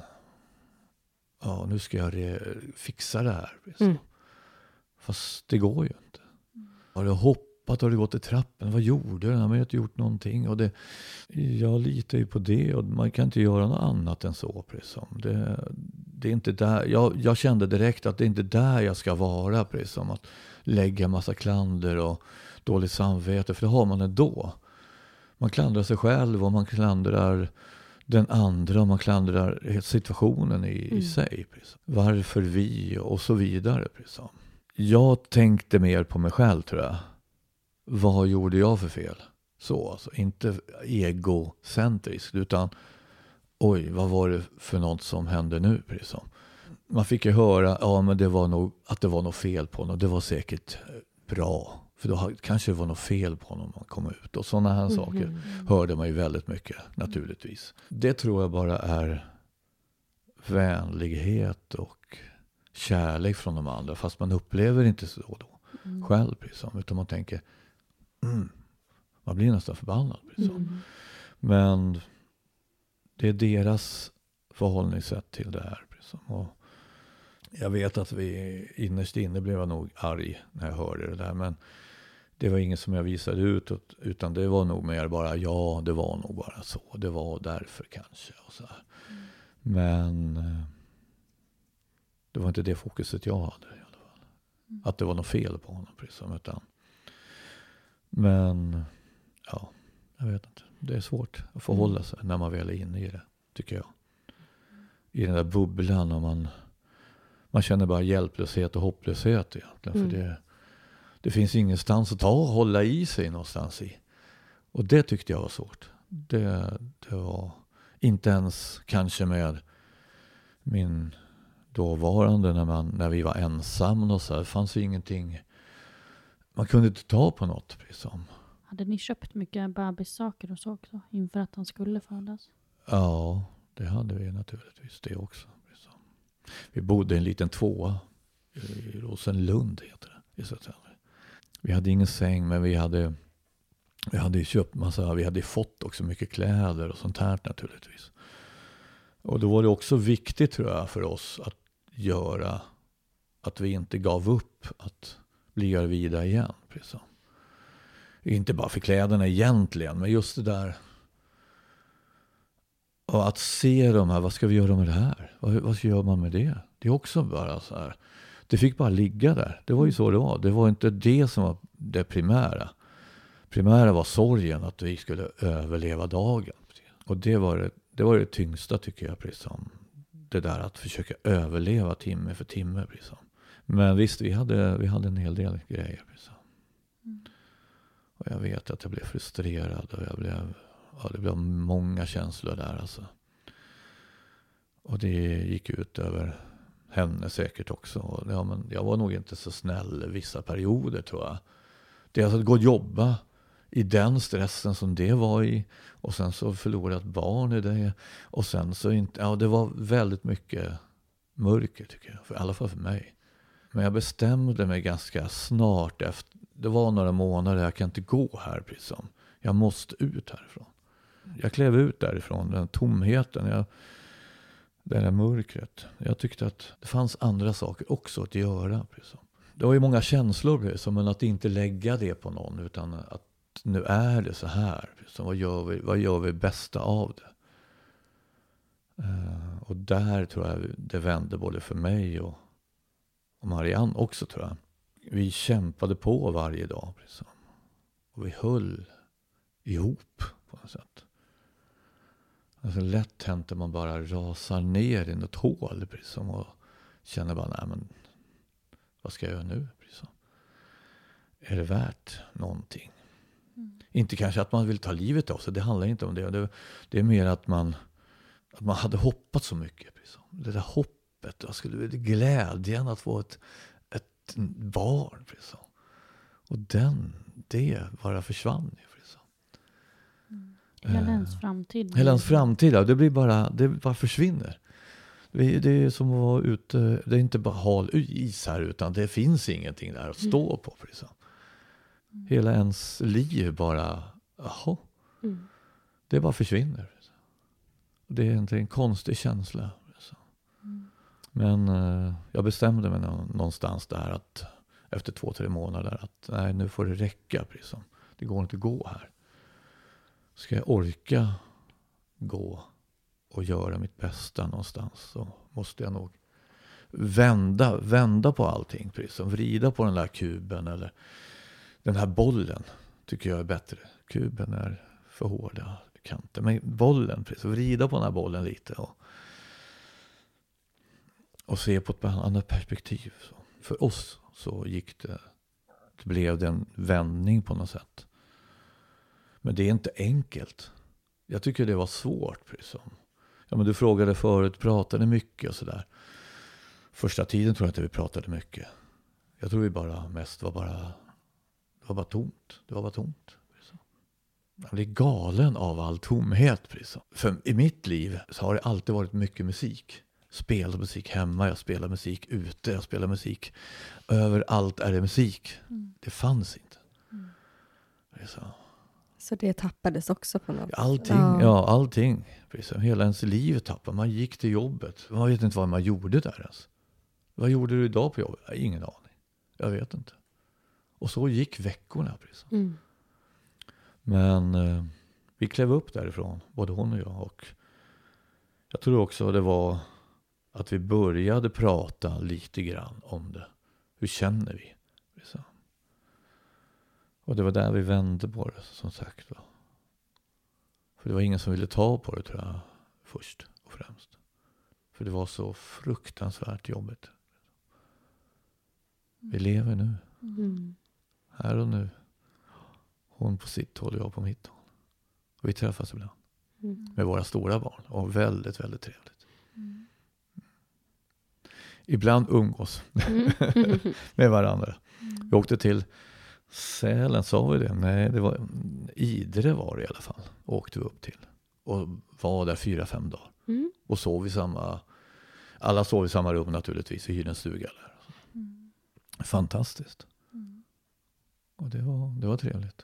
nu ska jag fixa det här. Precis. Fast det går ju inte. Har du hoppat, har du gått i trappen? Vad gjorde du? Man har inte gjort någonting. Och jag litar ju på det. Och man kan inte göra något annat än så. Precis. Det är inte där. Jag kände direkt att det är inte där jag ska vara. Precis. Att lägga massa klander och dåligt samvete. För det har man ändå. Man klandrar sig själv och man klandrar den andra. Och man klandrar situationen i sig. Precis. Varför vi och så vidare. Precis. Jag tänkte mer på mig själv tror jag. Vad gjorde jag för fel? Så alltså, inte egocentriskt utan vad var det för något som hände nu? Precis. Man fick ju höra men det var nog att det var något fel på honom. Det var säkert bra. För då kanske det var något fel på honom när man kom ut. Och sådana här saker hörde man ju väldigt mycket naturligtvis. Det tror jag bara är vänlighet och kärlek från de andra. Fast man upplever inte så då själv. Precis. Utan man tänker man blir nästan förbannad. Men det är deras förhållningssätt till det här. Och Jag vet att vi innerst inne blev jag nog arg när jag hörde det där. Men det var inget som jag visade ut. Utan det var nog mer bara, ja det var nog bara så. Det var därför kanske. Och så här. Men det var inte det fokuset jag hade i alla fall. Att det var något fel på honom. Liksom, men ja, jag vet inte. Det är svårt att förhålla sig när man väl är inne i det, tycker jag. I den där bubblan och man känner bara hjälplöshet och hopplöshet egentligen. För det finns ingenstans att ta och hålla i sig någonstans i. Och det tyckte jag var svårt. Det var inte ens kanske med min dåvarande när vi var ensamma och så här. Det fanns ju ingenting. Man kunde inte ta på något. Liksom.
Hade ni köpt mycket bebissaker och så också inför att han skulle födas?
Ja, det hade vi naturligtvis det också. Liksom. Vi bodde i en liten tvåa i Rosenlund heter det i Södertälje. Vi hade ingen säng, men vi hade köpt vi hade fått också mycket kläder och sånt här naturligtvis. Och då var det också viktigt tror jag för oss att göra att vi inte gav upp att bli gravida igen. Precis. Inte bara för kläderna egentligen, men just det där och att se de här, vad ska vi göra med det här? Vad gör man med det? Det är också bara så här. Det fick bara ligga där. Det var ju så det var. Det var inte det som var det primära. Primära var sorgen att vi skulle överleva dagen. Och det var det tyngsta tycker jag. Precis. Det där att försöka överleva timme för timme. Precis. Men visst, vi hade en hel del grejer. Precis. Och jag vet att jag blev frustrerad. Och det blev många känslor där. Alltså. Och det gick ut över henne säkert också. Ja, men jag var nog inte så snäll vissa perioder tror jag. Det är alltså att gå och jobba i den stressen som det var i. Och sen så förlora ett barn i det. Och sen så inte, ja det var väldigt mycket mörker tycker jag. I alla fall för mig. Men jag bestämde mig ganska snart efter. Det var några månader, jag kan inte gå här precis. Jag måste ut härifrån. Jag klev ut därifrån, den tomheten. Det där mörkret. Jag tyckte att det fanns andra saker också att göra. Precis. Det var ju många känslor precis, men att inte lägga det på någon. Utan att nu är det så här. Precis. Vad gör vi bästa av det? Och där tror jag det vände både för mig och Marianne också tror jag. Vi kämpade på varje dag. Precis. Och vi höll ihop på något sätt. Alltså lätt hänt att man bara rasar ner i något hål precis, och känner bara, nej men vad ska jag göra nu? Precis. Är det värt någonting? Inte kanske att man vill ta livet av sig, det handlar inte om det. Det är mer att man hade hoppat så mycket. Precis. Det där hoppet, glädjen att få ett barn. Precis. Och det bara försvann. Precis.
Hela ens framtid.
Hela ens framtid, ja, det bara försvinner. Det är som att vara ute, det är inte bara hal is här utan det finns ingenting där att stå på. Precis. Hela ens liv bara, det bara försvinner. Precis. Det är inte en konstig känsla. Precis. Men jag bestämde mig någonstans där att efter 2-3 månader att nej, nu får det räcka. Precis. Det går inte att gå här. Ska jag orka gå och göra mitt bästa någonstans så måste jag nog vända på allting. Precis. Vrida på den där kuben eller den här bollen tycker jag är bättre. Kuben är för hårda kanter. Men bollen, precis. Vrida på den här bollen lite och se på ett annat perspektiv. Så. För oss så gick det blev det en vändning på något sätt. Men det är inte enkelt. Jag tycker det var svårt. Precis. Ja, men du frågade förut, pratade mycket och sådär. Första tiden tror jag inte vi pratade mycket. Jag tror vi bara mest var bara tomt. Det var bara tomt. Precis. Jag blir galen av all tomhet. Precis. För i mitt liv så har det alltid varit mycket musik. Spela musik hemma, jag spelar musik ute, jag spelar musik. Överallt är det musik. Det fanns inte.
Så det tappades också på något
sätt? Allting. Precis. Hela ens liv tappade. Man gick till jobbet. Man vet inte vad man gjorde där ens. Vad gjorde du idag på jobbet? Ingen aning. Jag vet inte. Och så gick veckorna. Precis. Men vi klev upp därifrån, både hon och jag. Och jag tror också det var att vi började prata lite grann om det. Hur känner vi? Liksom. Och det var där vi vände på det, som sagt. Va? För det var ingen som ville ta på det, tror jag, först och främst. För det var så fruktansvärt jobbigt. Vi lever nu. Här och nu. Hon på sitt håll och jag på mitt håll. Och vi träffas ibland. Med våra stora barn. Och väldigt, väldigt trevligt. Ibland umgås med varandra. Vi åkte till Sälen, sa vi det? Nej, det var Idre var det i alla fall. Åkte vi upp till. Och var där 4-5 dagar. Och sov i alla sov i samma rum naturligtvis. Vi hyrde en stuga där. Fantastiskt. Och det var trevligt.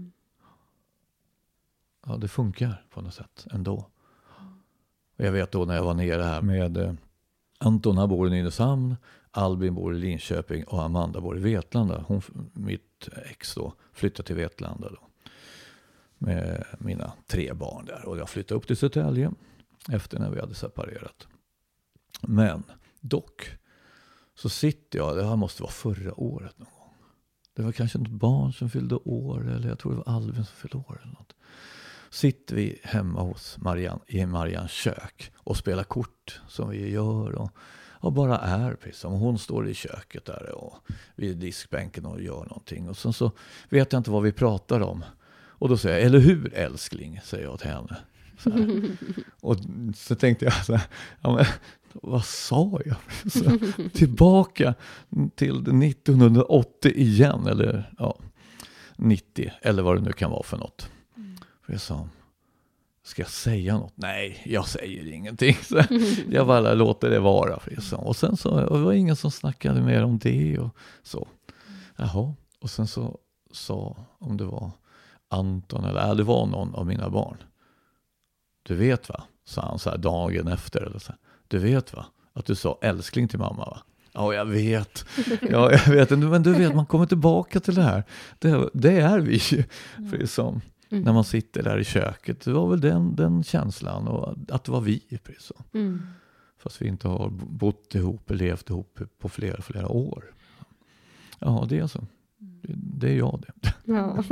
Ja, det funkar på något sätt ändå. Och jag vet då när jag var nere här med Anton, han bor i Nynäshamn, Albin bor i Linköping och Amanda bor i Vetlanda. Mitt ex då, flyttade till Vetlanda då. Med mina 3 barn där. Och jag flyttade upp till Södertälje efter när vi hade separerat. Men dock så sitter jag, det här måste vara förra året någon gång. Det var kanske ett barn som fyllde år, eller jag tror det var Albin som fyllde år eller något. Sitter vi hemma hos Marianne, i Marians kök och spelar kort som vi gör och bara är precis. Hon står i köket där och vid diskbänken och gör någonting. Och sen så vet jag inte vad vi pratar om. Och då säger jag, eller hur älskling, säger jag till henne. Så och så tänkte jag så här, ja, men, vad sa jag? Så, tillbaka till 1980 igen, eller ja, 90, eller vad det nu kan vara för något. För jag sa, ska jag säga något? Nej, jag säger ingenting. Så jag bara låter det vara. För jag sa. Och sen så det var ingen som snackade mer om det och så. Jaha, och sen så sa, om det var Anton eller det var någon av mina barn. Du vet va? Sa han så här dagen efter eller så. Du vet va? Att du sa älskling till mamma va? Ja, jag vet. Ja, jag vet. Men du vet, man kommer tillbaka till det här. Det är vi ju. För det är som när man sitter där i köket. Det var väl den känslan. Och att det var vi. Precis. Fast vi inte har bott ihop och levt ihop på flera år. Ja, det är så. Det är jag det.
Ja.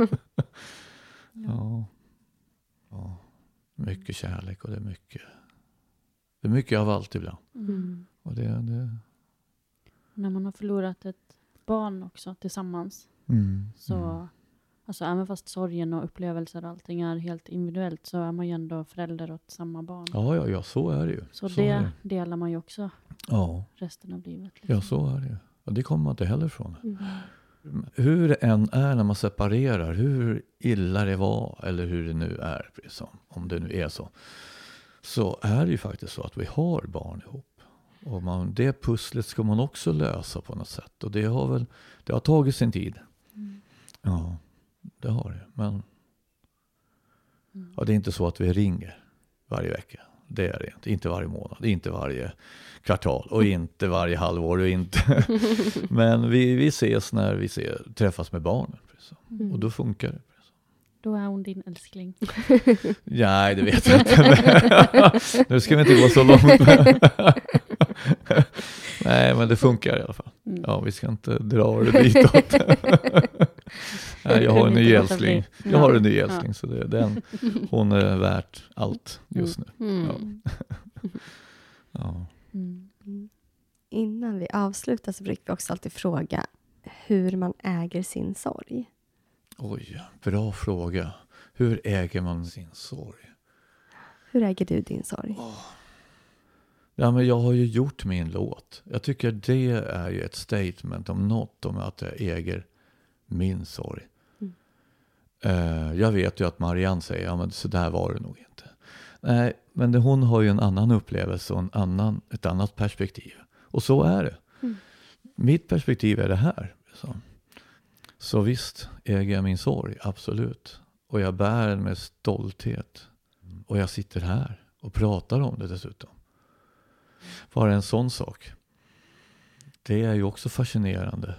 Ja. Mycket kärlek och det är mycket av allt ibland. Och det.
När man har förlorat ett barn också tillsammans. Så alltså även fast sorgen och upplevelser och allting är helt individuellt så är man ju ändå förälder åt samma barn.
Ja, så är det ju.
Så det delar man ju också resten av livet. Liksom.
Ja, så är det ju. Och det kommer man inte heller ifrån. Hur det än är när man separerar, hur illa det var eller hur det nu är, om det nu är så är det ju faktiskt så att vi har barn ihop. Och det pusslet ska man också lösa på något sätt. Och det har tagit sin tid. Ja, det har det. Men det är inte så att vi ringer varje vecka. Det är det inte. Inte varje månad, inte varje kvartal och inte varje halvår. Och inte. Men vi ses när vi träffas med barnen. Och då funkar det.
Då är hon din älskling.
Nej, det vet jag inte. Nu ska vi inte gå så långt. Nej, men det funkar i alla fall. Ja, vi ska inte dra det ditåt. Nej, jag har en ny älskling. Så det är den. Hon är värt allt just nu. Ja.
Innan vi avslutar så brukar vi också alltid fråga hur man äger sin sorg.
Oj, bra fråga. Hur äger man sin sorg?
Hur äger du din sorg?
Ja, men jag har ju gjort min låt. Jag tycker det är ju ett statement om något om att jag äger min sorg. Jag vet ju att Marianne säger, ja men så där var det nog inte. Nej, men hon har ju en annan upplevelse och ett annat perspektiv. Och så är det. Mitt perspektiv är det här. Så visst äger jag min sorg, absolut. Och jag bär den med stolthet. Och jag sitter här och pratar om det dessutom. Bara en sån sak. det är ju också fascinerande.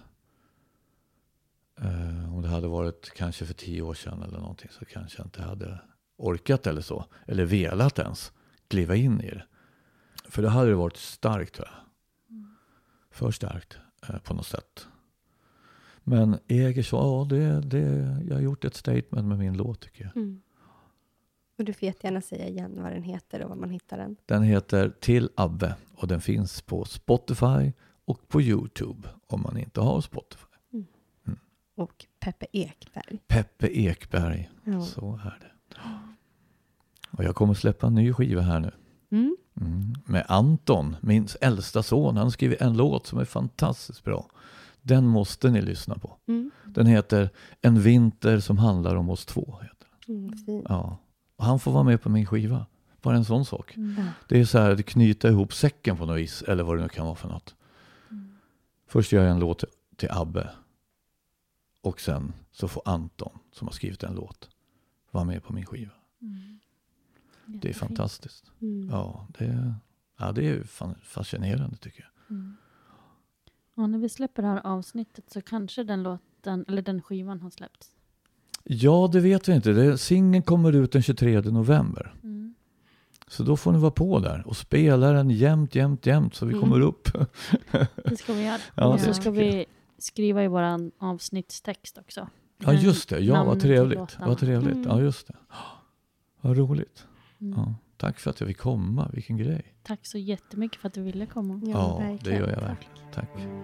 Om det hade varit kanske för 10 år sedan eller någonting så kanske jag inte hade orkat eller så. Eller velat ens kliva in i det. För det hade varit starkt, tror jag. För starkt på något sätt. Men Eger så, jag har gjort ett statement med min låt, tycker jag.
Mm. Och du får jättegärna säga igen vad den heter och var man hittar den.
Den heter Till Abbe och den finns på Spotify och på YouTube om man inte har Spotify.
Mm. Mm. Och Peppe Ekberg.
Peppe Ekberg,
ja.
Så är det. Och jag kommer släppa en ny skiva här nu.
Mm.
Med Anton, min äldsta son. Han skriver en låt som är fantastiskt bra. Den måste ni lyssna på.
Mm.
Den heter En vinter som handlar om oss två. Heter den.
Fint.
Ja. Och han får vara med på min skiva. Bara en sån sak.
Mm.
Det är så här, det knyter ihop säcken på något vis. Eller vad det nu kan vara för något. Först gör jag en låt till Abbe. Och sen så får Anton, som har skrivit en låt, vara med på min skiva. Det är fantastiskt. Ja, det är fascinerande, tycker jag.
Ja, när vi släpper det här avsnittet så kanske den låten, eller den skivan har släppts.
Ja, det vet vi inte. Singeln kommer ut den 23 november. Så då får ni vara på där och spela den jämt så vi kommer upp.
Det ska vi göra.
Ja,
och så ska vi skriva i våran avsnittstext också.
Ja, just det. Ja, vad trevligt.
Vad
trevligt. Ja, just det. Vad roligt. Ja, tack för att jag fick komma. Vilken grej.
Tack så jättemycket för att du ville komma.
Ja, det gör jag verkligen. Tack.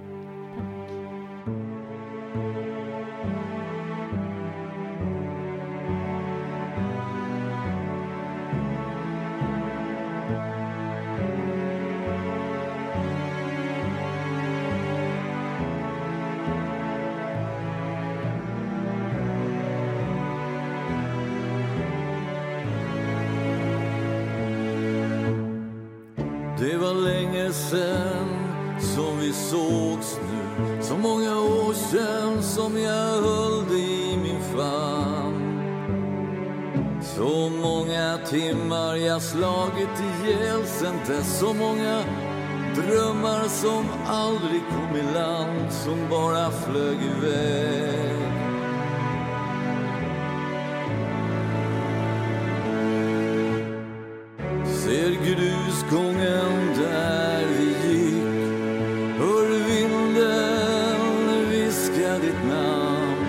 Det var länge sen som vi sågs nu. Så många år sen som jag höll dig i min famn. Så många timmar jag slagit ihjäl sen dess. Så många drömmar som aldrig kom i land. Som bara flög iväg. Ser grusgången där vi gick. Hör vinden viska ditt namn.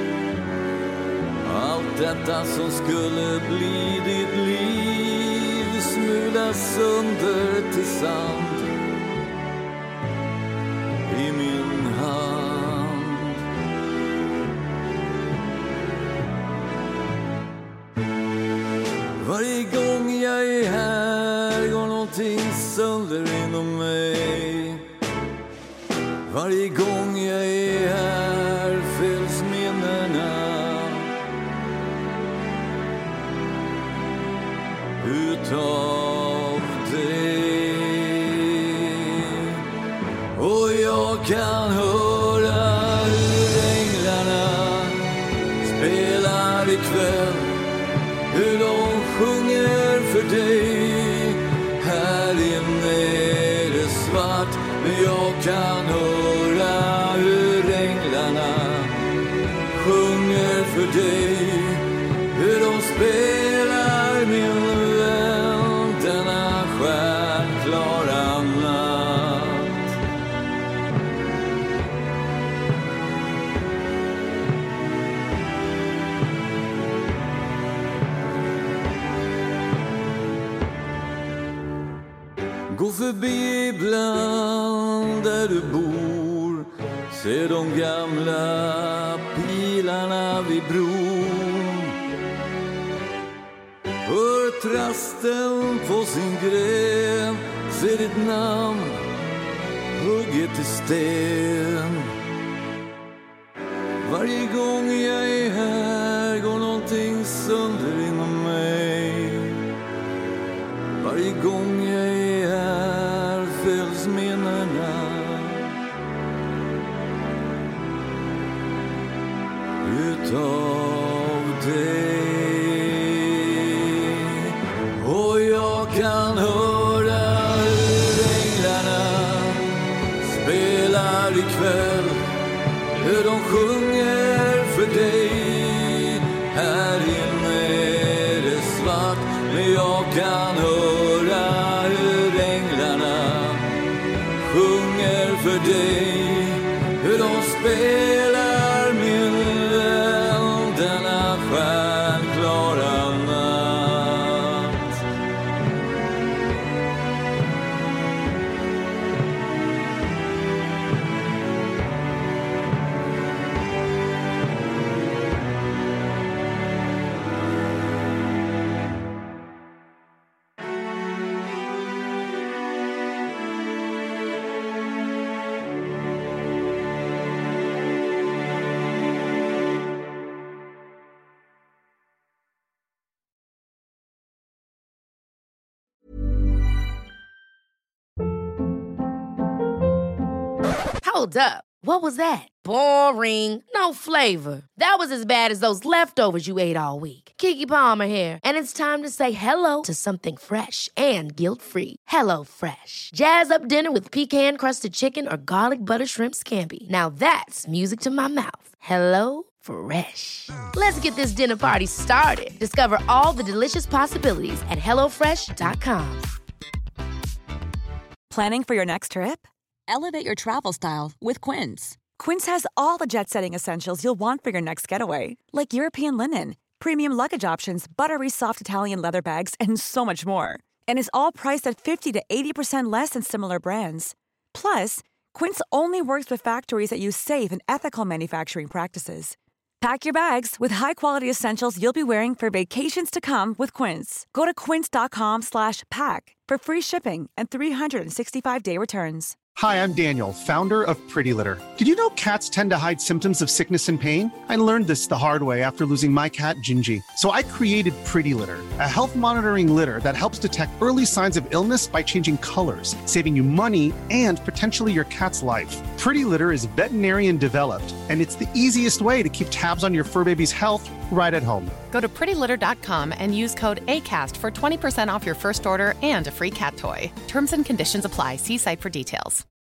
Allt detta som skulle bli ditt liv smulas sönder till sand i min hand. Varje gång jag är här går någonting sönder inom mig. Varje gång jag är här fylls minnena utav dig. Och jag kan höra hur änglarna spelar ikväll. Hur de sjunger för dig. Här inne är det svart, men jag kan höra hur änglarna sjunger för dig. Hur de spelar, min vän, denna stjärnklara natt. Gå förbi ibland där du bor. Se de gamla pilarna vid bron. Hör trasten på sin gren. Se ditt namn hugget i sten. Varje gång jag är här går någonting sönder inom mig. Varje gång jag är här fälls minnena utav dig. Och jag kan höra hur änglarna spelar ikväll. De sjunger för dig. Här inne är det svart, men jag kan höra hur änglarna sjunger för dig. Hur de spelar min vän denna stjärnklara natt.
Hold up. What was that? Boring. No flavor. That was as bad as those leftovers you ate all week. Keke Palmer here, and it's time to say hello to something fresh and guilt-free. Hello Fresh. Jazz up dinner with pecan-crusted chicken or garlic butter shrimp scampi. Now that's music to my mouth. Hello Fresh. Let's get this dinner party started. Discover all the delicious possibilities at hellofresh.com.
Planning for your next trip? Elevate your travel style with Quince. Quince has all the jet-setting essentials you'll want for your next getaway, like European linen, premium luggage options, buttery soft Italian leather bags, and so much more. And is all priced at 50 to 80% less than similar brands. Plus, Quince only works with factories that use safe and ethical manufacturing practices. Pack your bags with high-quality essentials you'll be wearing for vacations to come with Quince. Go to quince.com/pack for free shipping and 365-day returns.
Hi, I'm Daniel, founder of Pretty Litter. Did you know cats tend to hide symptoms of sickness and pain? I learned this the hard way after losing my cat, Gingy. So I created Pretty Litter, a health monitoring litter that helps detect early signs of illness by changing colors, saving you money and potentially your cat's life. Pretty Litter is veterinarian developed, and it's the easiest way to keep tabs on your fur baby's health right at home.
Go to prettylitter.com and use code ACAST for 20% off your first order and a free cat toy. Terms and conditions apply. See site for details.